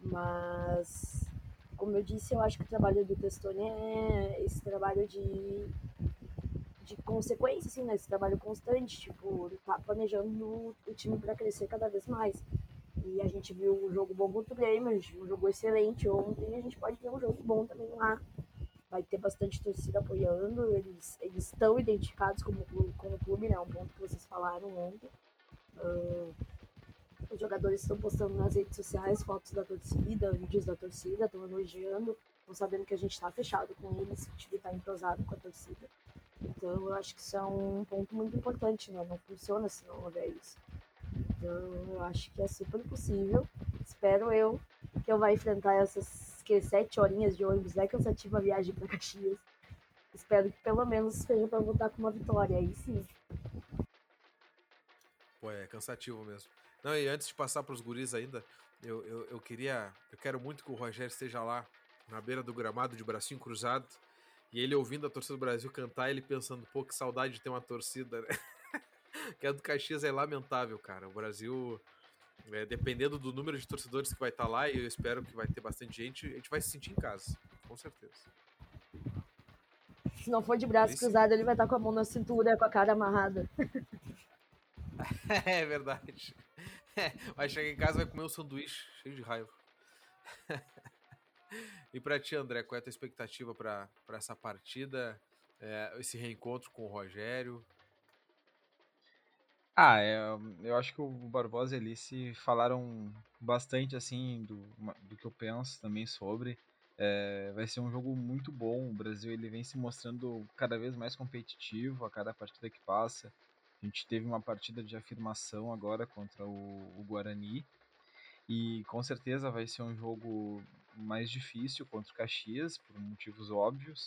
mas, como eu disse, eu acho que o trabalho do Testoni é esse trabalho de, de consequência, assim, né? Esse trabalho constante, tipo, tá planejando o time para crescer cada vez mais. E a gente viu um jogo bom contra o Grêmio, a gente viu um jogo excelente ontem, e a gente pode ver um jogo bom também lá. Vai ter bastante torcida apoiando, eles eles estão identificados como clube, como clube, né? Um ponto que vocês falaram ontem. Uh, os jogadores estão postando nas redes sociais fotos da torcida, vídeos da torcida, estão elogiando, estão sabendo que a gente está fechado com eles, que o time está entrosado com a torcida. Então eu acho que isso é um ponto muito importante, né? Não funciona se não houver isso. Então eu acho que é super possível. Espero eu que eu vá enfrentar essas que sete horinhas de ônibus, é cansativa a viagem para Caxias. Espero que pelo menos seja para voltar com uma vitória, aí sim. Pô, é cansativo mesmo. Não, e antes de passar para os guris ainda, eu, eu, eu queria, eu quero muito que o Rogério esteja lá na beira do gramado de bracinho cruzado e ele ouvindo a torcida do Brasil cantar, ele pensando, pô, que saudade de ter uma torcida, né? Que a do Caxias é lamentável, cara. O Brasil, é, dependendo do número de torcedores que vai estar lá, e eu espero que vai ter bastante gente, a gente vai se sentir em casa, com certeza. Se não for de braço Alice? cruzado, ele vai estar com a mão na cintura, com a cara amarrada. É verdade. É, vai chegar em casa e vai comer um sanduíche cheio de raiva. E pra ti, André, qual é a tua expectativa pra, pra essa partida? É, esse reencontro com o Rogério? Ah, é, eu acho que o Barbosa e a Alice falaram bastante assim do, do que eu penso também sobre. É, vai ser um jogo muito bom. O Brasil ele vem se mostrando cada vez mais competitivo a cada partida que passa. A gente teve uma partida de afirmação agora contra o, o Guarani e com certeza vai ser um jogo mais difícil contra o Caxias por motivos óbvios.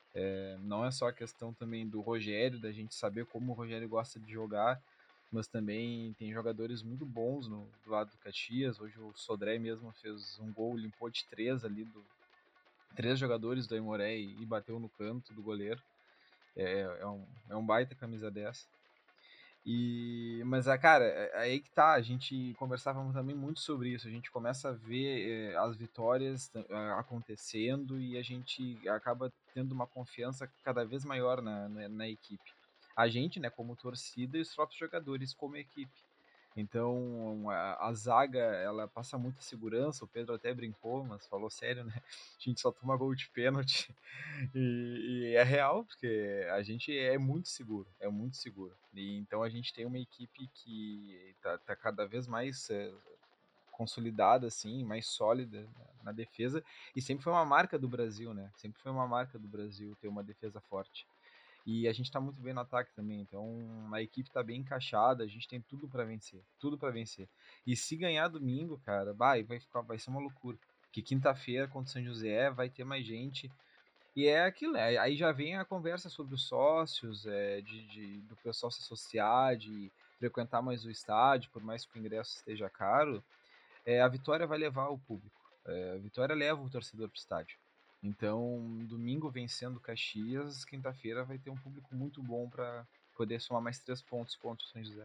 É, não é só a questão também do Rogério, da gente saber como o Rogério gosta de jogar, mas também tem jogadores muito bons no, do lado do Caxias. Hoje o Sodré mesmo fez um gol, limpou de três ali, do, três jogadores do Aimoré e, e bateu no canto do goleiro. É, é, um, é um baita camisa dessa. E, mas, a cara, é aí que tá, a gente conversava também muito sobre isso, a gente começa a ver eh, as vitórias eh, acontecendo e a gente acaba tendo uma confiança cada vez maior na, na, na equipe. A gente, né, como torcida e os próprios jogadores como equipe. Então, a, a zaga, ela passa muita segurança, o Pedro até brincou, mas falou sério, né? A gente só toma gol de pênalti. E, e é real, porque a gente é muito seguro, é muito seguro. E então a gente tem uma equipe que tá, tá cada vez mais é, consolidada, assim, mais sólida na, na defesa. E sempre foi uma marca do Brasil, né? Sempre foi uma marca do Brasil ter uma defesa forte. E a gente tá muito bem no ataque também, então a equipe tá bem encaixada, a gente tem tudo para vencer, tudo para vencer. E se ganhar domingo, cara, vai, vai ficar, vai ser uma loucura. Que quinta-feira contra o São José vai ter mais gente. E é aquilo, é, aí já vem a conversa sobre os sócios, é, de, de- do pessoal se associar, de frequentar mais o estádio, por mais que o ingresso esteja caro. É, a Vitória vai levar o público. É, a Vitória leva o torcedor para o estádio. Então, domingo vencendo Caxias, quinta-feira vai ter um público muito bom para poder somar mais três pontos contra o São José.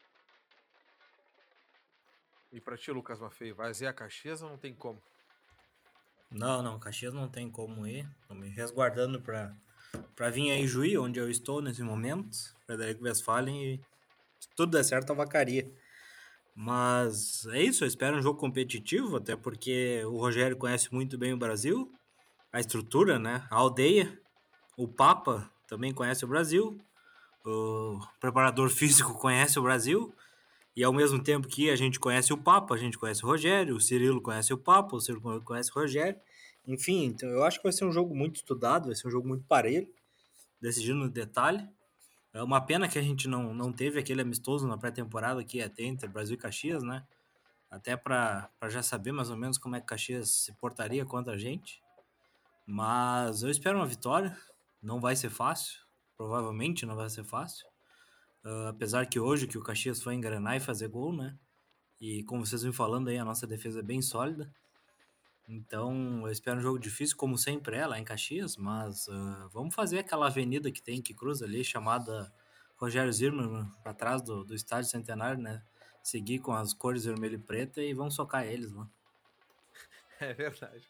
E pra ti, Lucas Maffei, vai ser a Caxias ou não tem como? Não, não, Caxias não tem como ir. Tô me resguardando pra, pra vir aí Juí, onde eu estou nesse momento. Frederico Westphalen e se tudo der certo, a vacaria. Mas é isso, eu espero um jogo competitivo, até porque o Rogério conhece muito bem o Brasil, a estrutura, né? A aldeia, o Papa também conhece o Brasil, o preparador físico conhece o Brasil, e ao mesmo tempo que a gente conhece o Papa, a gente conhece o Rogério, o Cirilo conhece o Papa, o Cirilo conhece o Rogério. Enfim, então eu acho que vai ser um jogo muito estudado, vai ser um jogo muito parelho, decidido no detalhe. É uma pena que a gente não, não teve aquele amistoso na pré-temporada que ia ter entre Brasil e Caxias, né? Até para já saber mais ou menos como é que Caxias se portaria contra a gente. Mas eu espero uma vitória. Não vai ser fácil. Provavelmente não vai ser fácil. Uh, apesar que hoje que o Caxias foi engrenar e fazer gol, né? E como vocês vêm falando aí, a nossa defesa é bem sólida. Então eu espero um jogo difícil, como sempre é lá em Caxias. Mas uh, vamos fazer aquela avenida que tem, que cruza ali, chamada Rogério Zimmermann, para trás do, do Estádio Centenário, né? Seguir com as cores vermelho e preta e vamos socar eles lá. É verdade.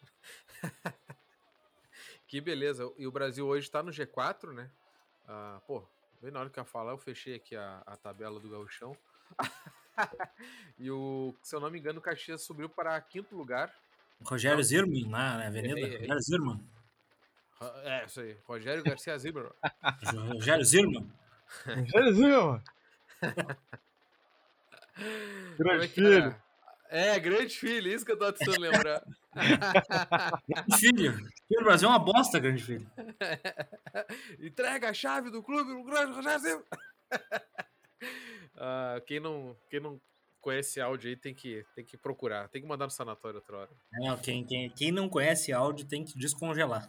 Que beleza. E o Brasil hoje tá no G quatro, né? Ah, pô, bem na hora que eu ia falar, eu fechei aqui a, a tabela do Gauchão. E o, se eu não me engano, o Caxias subiu para quinto lugar. Rogério Não, Zimmermann, na avenida. errei, errei. Rogério Zimmermann. É, isso aí. Rogério Garcia Zimmermann. Rogério Zimmermann. Rogério, Como grande é que filho. era? É, grande filho, isso que eu tô tentando lembrar. Grande filho. O Brasil é uma bosta, grande filho. Entrega a chave do clube no grande Rogério Zimmermann. Ah, quem não, quem não conhece esse áudio aí tem que, tem que procurar. Tem que mandar no sanatório outra hora. Não, quem, quem, quem não conhece áudio tem que descongelar.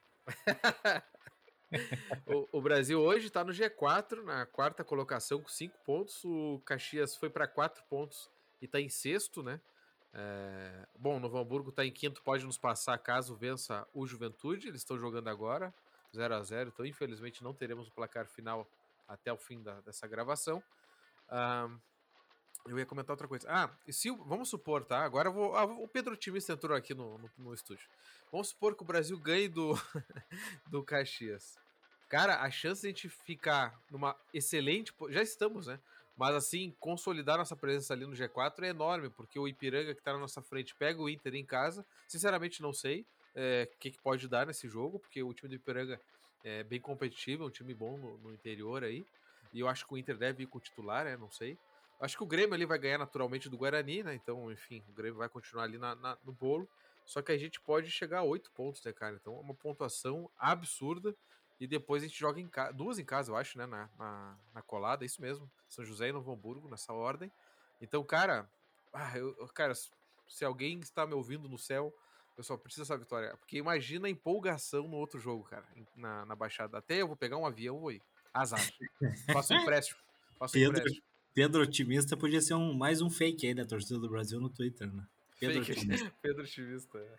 o, o Brasil hoje está no G quatro, na quarta colocação, com cinco pontos. O Caxias foi para quatro pontos e está em sexto, né? É... Bom, o Novo Hamburgo está em quinto, pode nos passar caso vença o Juventude. Eles estão jogando agora, zero a zero. Então, infelizmente, não teremos o placar final até o fim da, dessa gravação. Ah, eu ia comentar outra coisa. Ah, e se vamos supor, tá? Agora eu vou. Ah, o Pedro Otimista entrou aqui no, no, no estúdio. Vamos supor que o Brasil ganhe do, do Caxias. Cara, a chance de a gente ficar numa excelente. Já estamos, né? Mas assim, consolidar nossa presença ali no G quatro é enorme, porque o Ipiranga que tá na nossa frente pega o Inter em casa. Sinceramente, não sei o é, que, que pode dar nesse jogo, porque o time do Ipiranga é bem competitivo, é um time bom no, no interior aí. E eu acho que o Inter deve ir com o titular, né? Não sei. Acho que o Grêmio ali vai ganhar naturalmente do Guarani, né? Então, enfim, o Grêmio vai continuar ali na, na, no bolo. Só que a gente pode chegar a oito pontos, né, cara? Então, é uma pontuação absurda. E depois a gente joga em casa, duas em casa, eu acho, né? Na, na, na colada, isso mesmo. São José e Novo Hamburgo, nessa ordem. Então, cara, ah, eu, cara, se alguém está me ouvindo no céu, Pessoal, precisa dessa vitória. Porque imagina a empolgação no outro jogo, cara. Na, na Baixada. Até eu vou pegar um avião, vou ir. Azar. Faço empréstimo. Faço Pedro, empréstimo. Pedro Otimista podia ser um, mais um fake aí da torcida do Brasil no Twitter, né? Pedro Fake. Otimista. Pedro Otimista. É.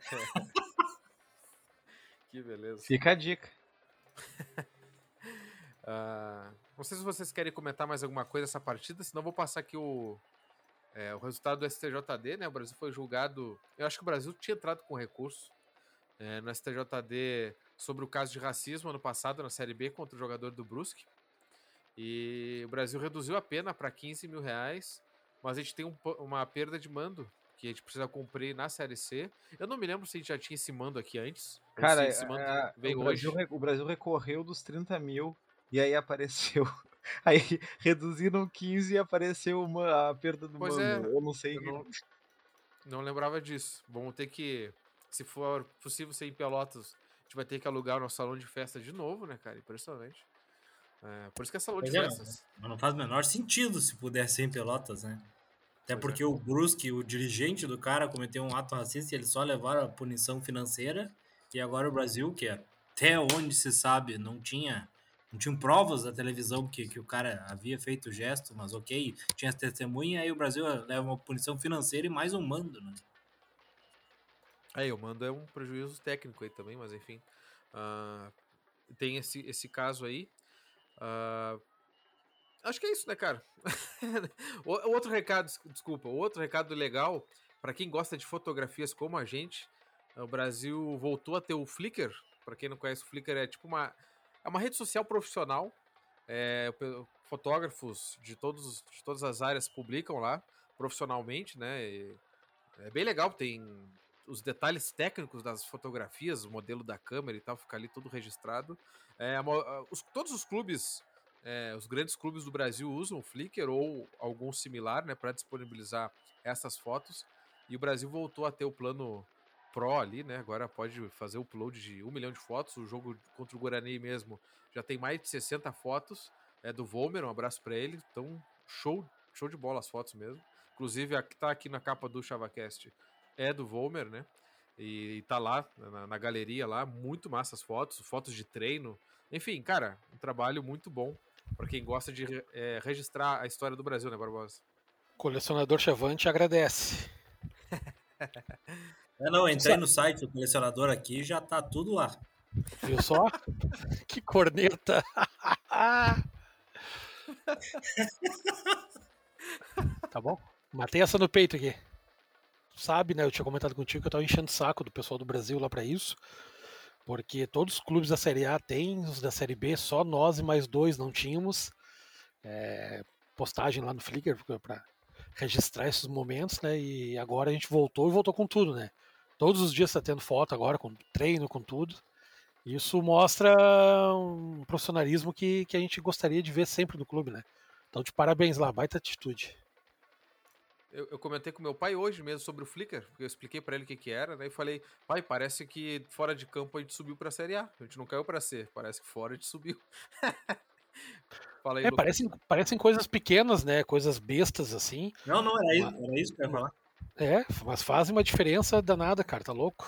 Que beleza. Fica a dica. Uh, não sei se vocês querem comentar mais alguma coisa dessa partida, senão eu vou passar aqui o, é, o resultado do S T J D, né? O Brasil foi julgado. Eu acho que o Brasil tinha entrado com recurso é, no S T J D sobre o caso de racismo ano passado na Série B contra o jogador do Brusque. E o Brasil reduziu a pena para quinze mil reais, mas a gente tem um, uma perda de mando que a gente precisa cumprir na Série C. Eu não me lembro se a gente já tinha esse mando aqui antes. Cara, esse mando é, veio o, Brasil, hoje. o Brasil recorreu dos trinta mil e aí apareceu. Aí reduziram quinze e apareceu uma, a perda do Pois mando. é, Eu não sei. eu não, não lembrava disso. Vamos ter que, se for possível ser em Pelotas, a gente vai ter que alugar o nosso salão de festa de novo, né, cara? Impressionante. É, por isso que é salão Pois de é, festas. mas não faz o menor sentido se puder ser em Pelotas, né? Até Pois porque é. o Brusque, o dirigente do cara, cometeu um ato racista e eles só levaram a punição financeira. E agora o Brasil, que até onde se sabe, não tinha, não tinha provas da televisão que, que o cara havia feito o gesto, mas ok, tinha testemunha, aí o Brasil leva uma punição financeira e mais um mando, né? Aí, o mando é um prejuízo técnico aí também, mas enfim. Uh, tem esse, esse caso aí. Uh, acho que é isso, né, cara? o, o outro recado, desculpa, o outro recado legal, para quem gosta de fotografias como a gente, o Brasil voltou a ter o Flickr. Para quem não conhece, o Flickr é tipo uma, é uma rede social profissional. É, fotógrafos de, todos, de todas as áreas publicam lá profissionalmente, né? E é bem legal, tem os detalhes técnicos das fotografias, o modelo da câmera e tal, fica ali tudo registrado. É, os, todos os clubes, é, os grandes clubes do Brasil usam o Flickr ou algum similar, né, para disponibilizar essas fotos. E o Brasil voltou a ter o plano Pro ali, né? Agora pode fazer o upload de um milhão de fotos. O jogo contra o Guarani mesmo já tem mais de sessenta fotos. É do Volmer, um abraço para ele. Então, show, show de bola as fotos mesmo. Inclusive, a que tá aqui na capa do ChavaCast é do Volmer, né? E, e tá lá, na, na galeria lá, muito massa as fotos, fotos de treino. Enfim, cara, um trabalho muito bom para quem gosta de é, registrar a história do Brasil, né, Barbosa? Colecionador Chavante agradece. É, não, entrei no site do colecionador aqui e já tá tudo lá. Viu só? Que corneta! Tá bom? Matei essa no peito aqui. Sabe, né? Eu tinha comentado contigo que eu tava enchendo o saco do pessoal do Brasil lá pra isso. Porque todos os clubes da Série A têm, os da Série B, só nós e mais dois não tínhamos. É, postagem lá no Flickr pra registrar esses momentos, né? E agora a gente voltou e voltou com tudo, né? Todos os dias tá tendo foto agora, com treino, com tudo. Isso mostra um profissionalismo que, que a gente gostaria de ver sempre no clube, né? Então, de parabéns lá, baita atitude. Eu, eu comentei com meu pai hoje mesmo sobre o Flickr, porque eu expliquei para ele o que que era, né? E falei, pai, parece que fora de campo a gente subiu pra Série A. A gente não caiu pra C, parece que fora a gente subiu. Fala aí, é, parecem, parecem coisas pequenas, né? Coisas bestas, assim. Não, não, era isso, era isso que eu ia falar. É, mas fazem uma diferença danada, cara, tá louco?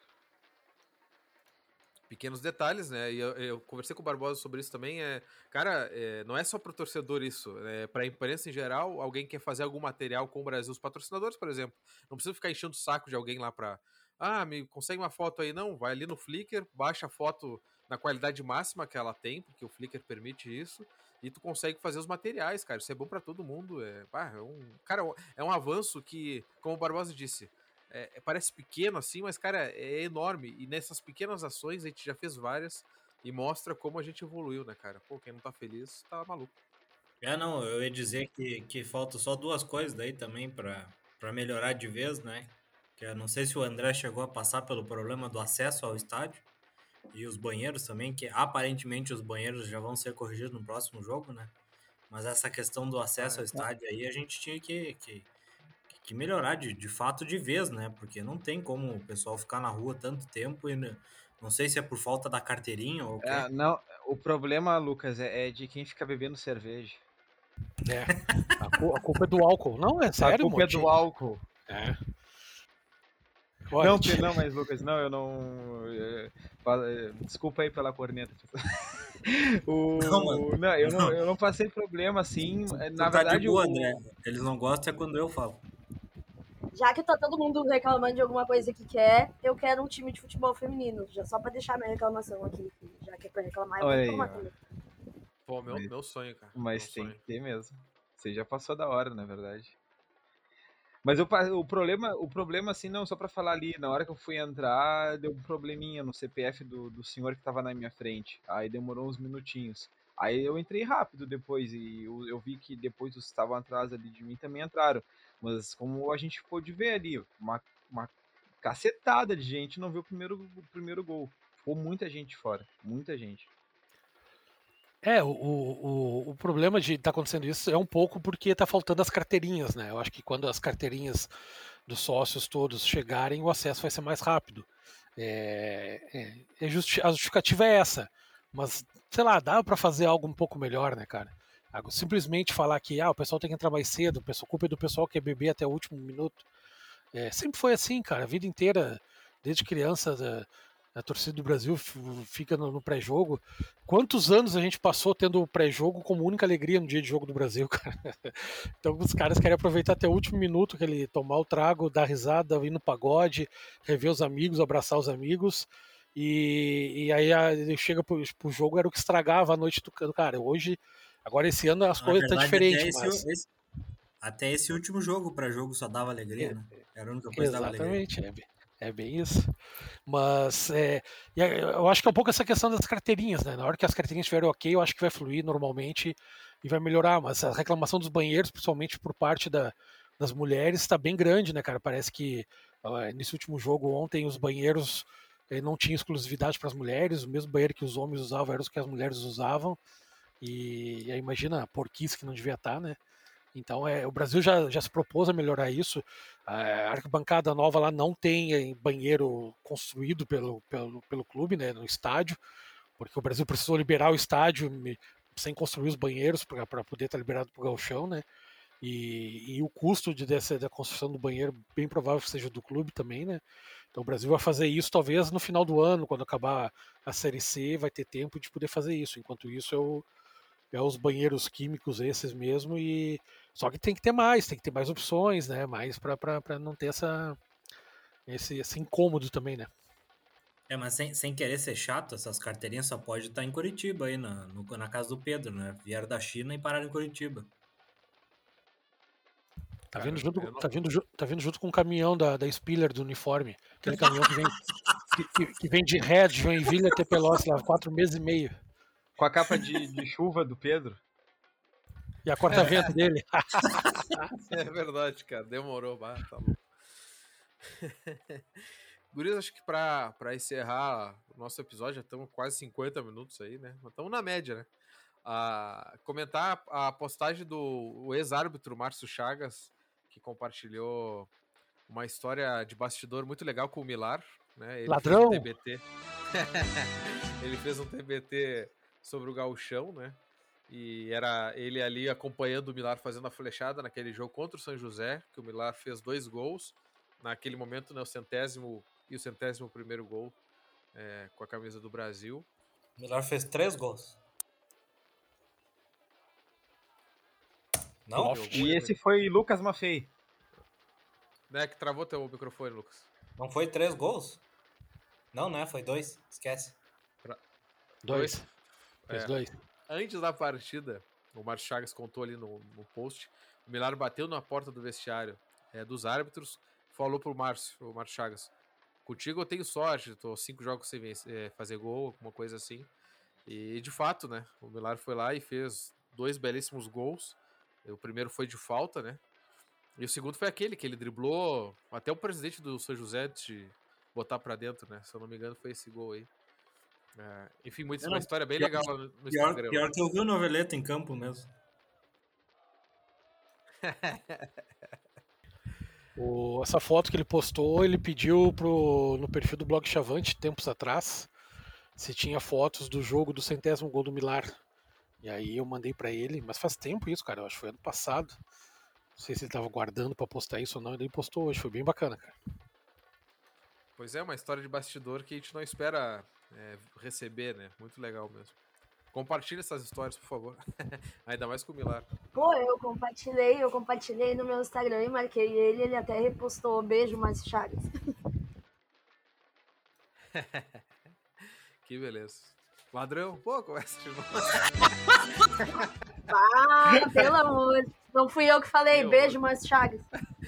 Pequenos detalhes, né? E eu, eu conversei com o Barbosa sobre isso também. É, cara, é, não é só pro torcedor isso. É, pra imprensa em geral, alguém quer fazer algum material com o Brasil, os patrocinadores, por exemplo. Não precisa ficar enchendo o saco de alguém lá pra. Ah, me consegue uma foto aí? Não, vai ali no Flickr, baixa a foto na qualidade máxima que ela tem, porque o Flickr permite isso, e tu consegue fazer os materiais, cara. Isso é bom pra todo mundo. É, ah, é um, cara, é um avanço que, como o Barbosa disse. É, parece pequeno assim, mas, cara, é enorme. E nessas pequenas ações a gente já fez várias e mostra como a gente evoluiu, né, cara? Pô, quem não tá feliz tá maluco. É, não, eu ia dizer que, que falta só duas coisas daí também pra, pra melhorar de vez, né? Que eu não sei se o André chegou a passar pelo problema do acesso ao estádio e os banheiros também, que aparentemente os banheiros já vão ser corrigidos no próximo jogo, né? Mas essa questão do acesso Ah, ao estádio aí a gente tinha que... que que melhorar de, de fato de vez, né? Porque não tem como o pessoal ficar na rua tanto tempo e não, não sei se é por falta da carteirinha ou o quê. É, não, o problema, Lucas, é, é de quem fica bebendo cerveja. É, a, cu- a culpa é do álcool. Não, é sério, A culpa é do álcool. É. Olha, Não, Pe- não, mas Lucas, não, eu não. é, fa- é, Desculpa aí pela corneta. Não, mano. O... Não, eu não, Não. eu não passei problema assim. Tu, Na tu tá de verdade, boa, o. André. Eles não gostam é quando eu falo. Já que tá todo mundo reclamando de alguma coisa que quer, eu quero um time de futebol feminino. Já só pra deixar minha reclamação aqui. Já que é pra reclamar, eu vou Olha aí, reclamar ó. também. Pô, meu, Mas, meu sonho, cara. mas meu tem sonho. que ter mesmo. Você já passou da hora, na verdade. Mas eu, pa- o problema, o problema, assim, não, só pra falar ali, na hora que eu fui entrar, deu um probleminha no C P F do, do senhor que tava na minha frente. Aí demorou uns minutinhos. Aí eu entrei rápido depois, e eu, eu vi que depois os que estavam atrás ali de mim também entraram. Mas como a gente pôde ver ali, uma, uma cacetada de gente não viu o primeiro, o primeiro gol. Ficou muita gente fora, muita gente. É, o, o, o problema de estar tá acontecendo isso é um pouco porque está faltando as carteirinhas, né? Eu acho que quando as carteirinhas dos sócios todos chegarem, o acesso vai ser mais rápido. É, é, é justi a justificativa é essa, mas sei lá, dá para fazer algo um pouco melhor, né, cara? Simplesmente falar que ah, o pessoal tem que entrar mais cedo, a culpa é do pessoal que quer beber até o último minuto. É, sempre foi assim, cara, a vida inteira, desde criança. A, a torcida do Brasil fica no, no pré-jogo. Quantos anos a gente passou tendo o pré-jogo como única alegria no dia de jogo do Brasil, cara? Então os caras querem aproveitar até o último minuto que ele tomar o trago, dar risada, ir no pagode, rever os amigos, abraçar os amigos. E, e aí ele chega pro, pro jogo, era o que estragava a noite do cara. Hoje, agora esse ano as Na coisas estão verdade, diferentes, até esse, mas... esse- até esse último jogo para jogo só dava alegria, né? Era a única coisa que dava alegria. Exatamente, é bem, é bem isso. Mas é, eu acho que é um pouco essa questão das carteirinhas, né? Na hora que as carteirinhas estiverem ok, eu acho que vai fluir normalmente e vai melhorar. Mas a reclamação dos banheiros, principalmente por parte da, das mulheres, está bem grande, né, cara? Parece que uh, nesse último jogo ontem os banheiros eh, não tinham exclusividade para as mulheres, o mesmo banheiro que os homens usavam era os que as mulheres usavam. E, e aí imagina a porquice que não devia estar, né? Então, é, o Brasil já, já se propôs a melhorar isso. A arquibancada nova lá não tem banheiro construído pelo, pelo, pelo clube, né, no estádio, porque o Brasil precisou liberar o estádio sem construir os banheiros para poder estar liberado para o gauchão, né? E, e o custo de dessa, da construção do banheiro, bem provável que seja do clube também, né? Então, o Brasil vai fazer isso talvez no final do ano, quando acabar a Série C, vai ter tempo de poder fazer isso. Enquanto isso, eu é os banheiros químicos esses mesmo, e só que tem que ter mais, tem que ter mais opções, né? Mais para não ter essa esse, esse incômodo também, né? É, mas sem, sem querer ser chato, essas carteirinhas só pode estar em Curitiba aí, na, no, na casa do Pedro, né? Vieram da China e pararam em Curitiba. Tá Cara, vindo junto, eu não- tá vindo, ju- tá vindo junto com o caminhão da, da Spiller do uniforme. Aquele caminhão que vem, que, que- que vem de Red, Joinville até Pelotas, lá quatro meses e meio. Com a capa de, de chuva do Pedro. E a corta-vento dele. É verdade, cara. Demorou, bah, tá louco. Guris, acho que pra, pra encerrar o nosso episódio, já estamos quase cinquenta minutos aí, né? Estamos na média, né? Ah, comentar a postagem do o ex-árbitro Márcio Chagas, que compartilhou uma história de bastidor muito legal com o Milar, né? Ele Ladrão! fez um T B T. Ele fez um T B T sobre o gauchão, né? E era ele ali acompanhando o Milar fazendo a flechada naquele jogo contra o São José, que o Milar fez dois gols. Naquele momento, né, o centésimo e o centésimo primeiro gol é, com a camisa do Brasil. O Milar fez três gols. Não? Loft. E esse foi Lucas Maffei. Né, que travou teu microfone, Lucas. Não foi três gols? Não, né? Foi dois. Esquece. Dois. Fez É. dois. Antes da partida, o Márcio Chagas contou ali no, no post, o Milar bateu na porta do vestiário é, dos árbitros, falou pro Márcio, o Márcio Chagas, contigo eu tenho sorte, tô cinco jogos sem vencer, é, fazer gol, alguma coisa assim. E de fato, né, o Milar foi lá e fez dois belíssimos gols. O primeiro foi de falta, né? E o segundo foi aquele que ele driblou até o presidente do São José antes de botar pra dentro, né? Se eu não me engano, foi esse gol aí. É, enfim, muito, Não, uma história bem pior- legal lá no, no Pior, Instagram. pior que eu vi o Noveleto em campo mesmo. O, essa foto que ele postou, ele pediu pro, no perfil do Blog Chavante, tempos atrás, se tinha fotos do jogo do centésimo gol do Milar. E aí eu mandei pra ele, mas faz tempo isso, cara, eu acho que foi ano passado. Não sei se ele tava guardando pra postar isso ou não, ele postou hoje, foi bem bacana, cara. Pois é, uma história de bastidor que a gente não espera é, receber, né? Muito legal mesmo. Compartilhe essas histórias, por favor. Ainda mais com o Milar. Pô, eu compartilhei, eu compartilhei no meu Instagram e marquei ele, ele até repostou. Beijo, Márcio Chagas. Que beleza. Ladrão, pô, conversa de novo. Ah, pelo amor. Não fui eu que falei. Meu Beijo, Márcio Chagas.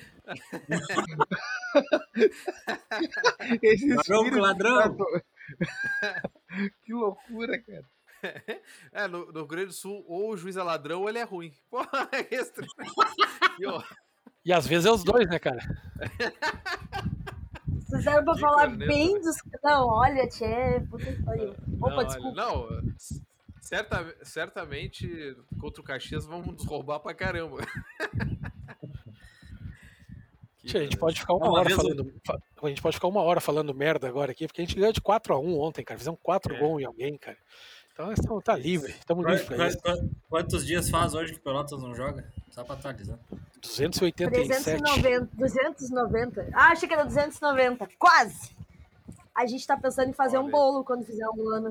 Esse ladrão, ladrão. Que loucura, cara. É, no, no Rio Grande do Sul, ou o juiz é ladrão ou ele é ruim. Pô, é extra. E, ó, E às vezes é os dois, né, cara? Vocês eram pra De falar corneta, bem né? dos. Não, olha, tchê. Puta que pariu. Opa, não, olha, desculpa. não, certa, certamente contra o Caxias vão nos roubar pra caramba. Que Tchê, a gente beleza. pode ficar uma Não, uma hora vez eu- falando. fa- A gente pode ficar uma hora falando merda agora aqui, porque a gente ganhou de quatro a um ontem, cara. Fizemos quatro É. gols em alguém, cara. Então nós estamos tá livre, estamos Qu- livres pra isso. qu- Quantos dias faz hoje que o Pelotas não joga? Só pra atualizar. duzentos e oitenta e sete. trezentos e noventa. duzentos e noventa. Ah, achei que era duzentos e noventa. Quase. A gente tá pensando em fazer Olha um aí. bolo quando fizer um ano.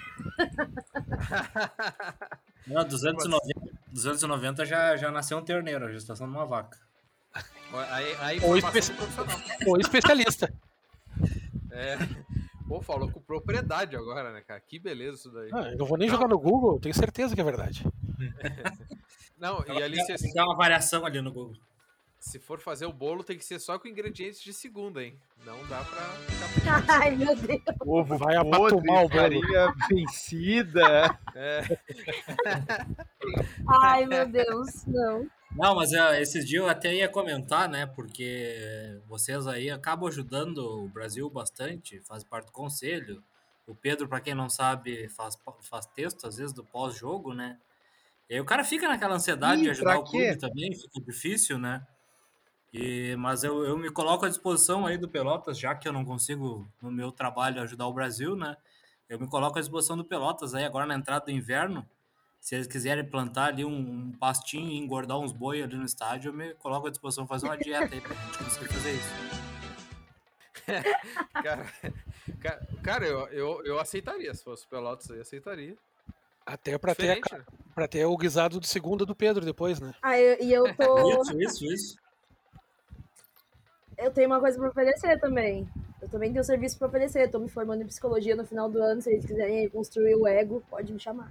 Não, duzentos e noventa, duzentos e noventa já, já nasceu um terneiro, a gestação de uma vaca. Aí, aí Ou informação especi- profissional. Ou especialista. É. Pô, falou com propriedade agora, né, cara? Que beleza isso daí. Ah, eu não vou nem jogar no Google, tenho certeza que é verdade. Não, e ali Tem se, que dar uma variação ali no Google. se for fazer o bolo, tem que ser só com ingredientes de segunda, hein? Não dá pra ficar. Ai, meu Deus. Ovo Vai podre, abatumar o bolo. farinha vencida. É. Ai, meu Deus. Não. Não, mas é, esses dias eu até ia comentar, né? Porque vocês aí acabam ajudando o Brasil bastante, faz parte do conselho. O Pedro, pra quem não sabe, faz, faz texto às vezes do pós-jogo, né? E aí o cara fica naquela ansiedade Ih, de ajudar pra o clube quê? também, fica difícil, né? E, mas eu, eu me coloco à disposição aí do Pelotas, já que eu não consigo, no meu trabalho, ajudar o Brasil, né? Eu me coloco à disposição do Pelotas aí agora na entrada do inverno. Se eles quiserem plantar ali um, um pastinho e engordar uns boi ali no estádio, eu me coloco à disposição fazer uma dieta aí pra gente conseguir fazer isso. Cara, cara, cara, eu, eu, eu aceitaria. Se fosse o Pelotas, eu aceitaria. Até pra ter, a Diferente, ca- né? pra ter o guisado de segunda do Pedro depois, né? Ah, eu- e eu tô. Isso, isso, isso. Eu tenho uma coisa pra oferecer também. Eu também tenho um serviço pra oferecer. Eu tô me formando em psicologia no final do ano. Se eles quiserem construir o ego, pode me chamar.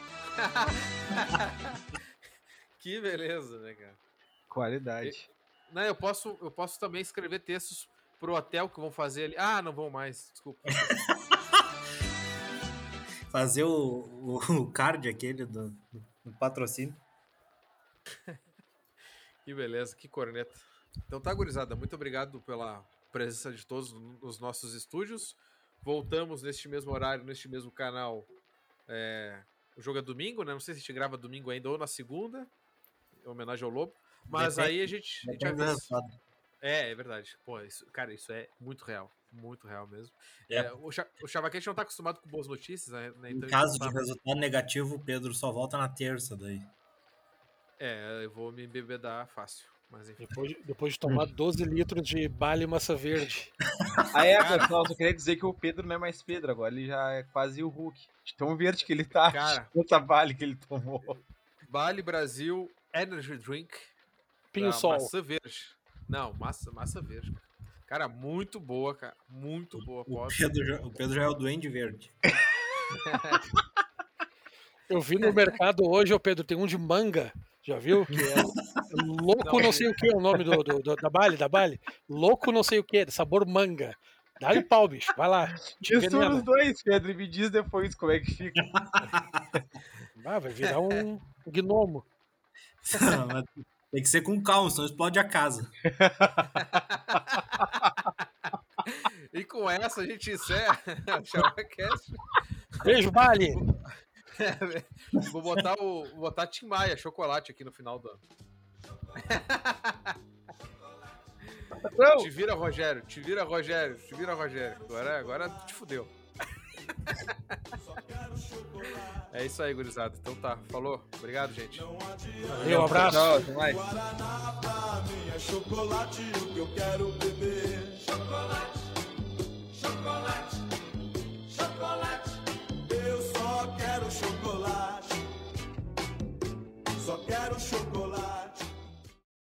Que beleza, né, cara? Qualidade. Não, eu posso, eu posso também escrever textos pro hotel que vão fazer ali. Ah, não vão mais, desculpa. Fazer o, o, o card aquele do, do patrocínio. Que beleza, que corneta. Então tá, gurizada, muito obrigado pela presença de todos nos nossos estúdios. Voltamos neste mesmo horário, neste mesmo canal. É, o jogo é domingo, né? Não sei se a gente grava domingo ainda ou na segunda, em homenagem ao Lobo. Mas Depende- aí a gente, a gente vai Depende do ver. resultado. É, é verdade. Pô, isso, cara, isso é muito real. Muito real mesmo. É. É, o, Cha- o Chavaquete não tá acostumado com boas notícias, né? Em Então a gente caso não de tá- resultado negativo, o Pedro só volta na terça daí. É, eu vou me embebedar fácil. Mas enfim. Depois, de- depois de tomar doze litros de bale e massa verde. Aí é, pessoal, só queria dizer que o Pedro não é mais Pedro, agora ele já é quase o Hulk. De tão verde que ele tá, Cara. de tanta bale que ele tomou. Bali Brasil Energy Drink. Pinho da Sol. Maçã verde. Não, massa, massa verde. Cara, muito boa, cara. Muito boa. O Posso. Pedro, já, o Pedro já é o Duende Verde. Eu vi no mercado hoje, ô Pedro, tem um de manga. Já viu? Que é louco Não, não, sei o que é o nome do, do- do- da Bali, da Bali. Louco não sei o que, sabor manga. Dá-lhe pau, bicho. Vai lá. Te Mistura envenena. os dois, Pedro, e me diz depois como é que fica. Ah, vai virar um gnomo. Mas tem que ser com calma, senão explode a casa. E com essa a gente encerra o ChavaCast. Beijo, Bali. Vou botar o. Vou botar Tim Maia, chocolate aqui no final do ano. Não, Te vira, Rogério. Te vira, Rogério. Te vira, Rogério. Agora, agora tu te fudeu. É isso aí, gurizada. Então tá, falou. Obrigado, gente. Valeu, um abraço. tchau, até mais. Guaraná pra mim é chocolate, o que eu quero beber. Chocolate. só quero chocolate.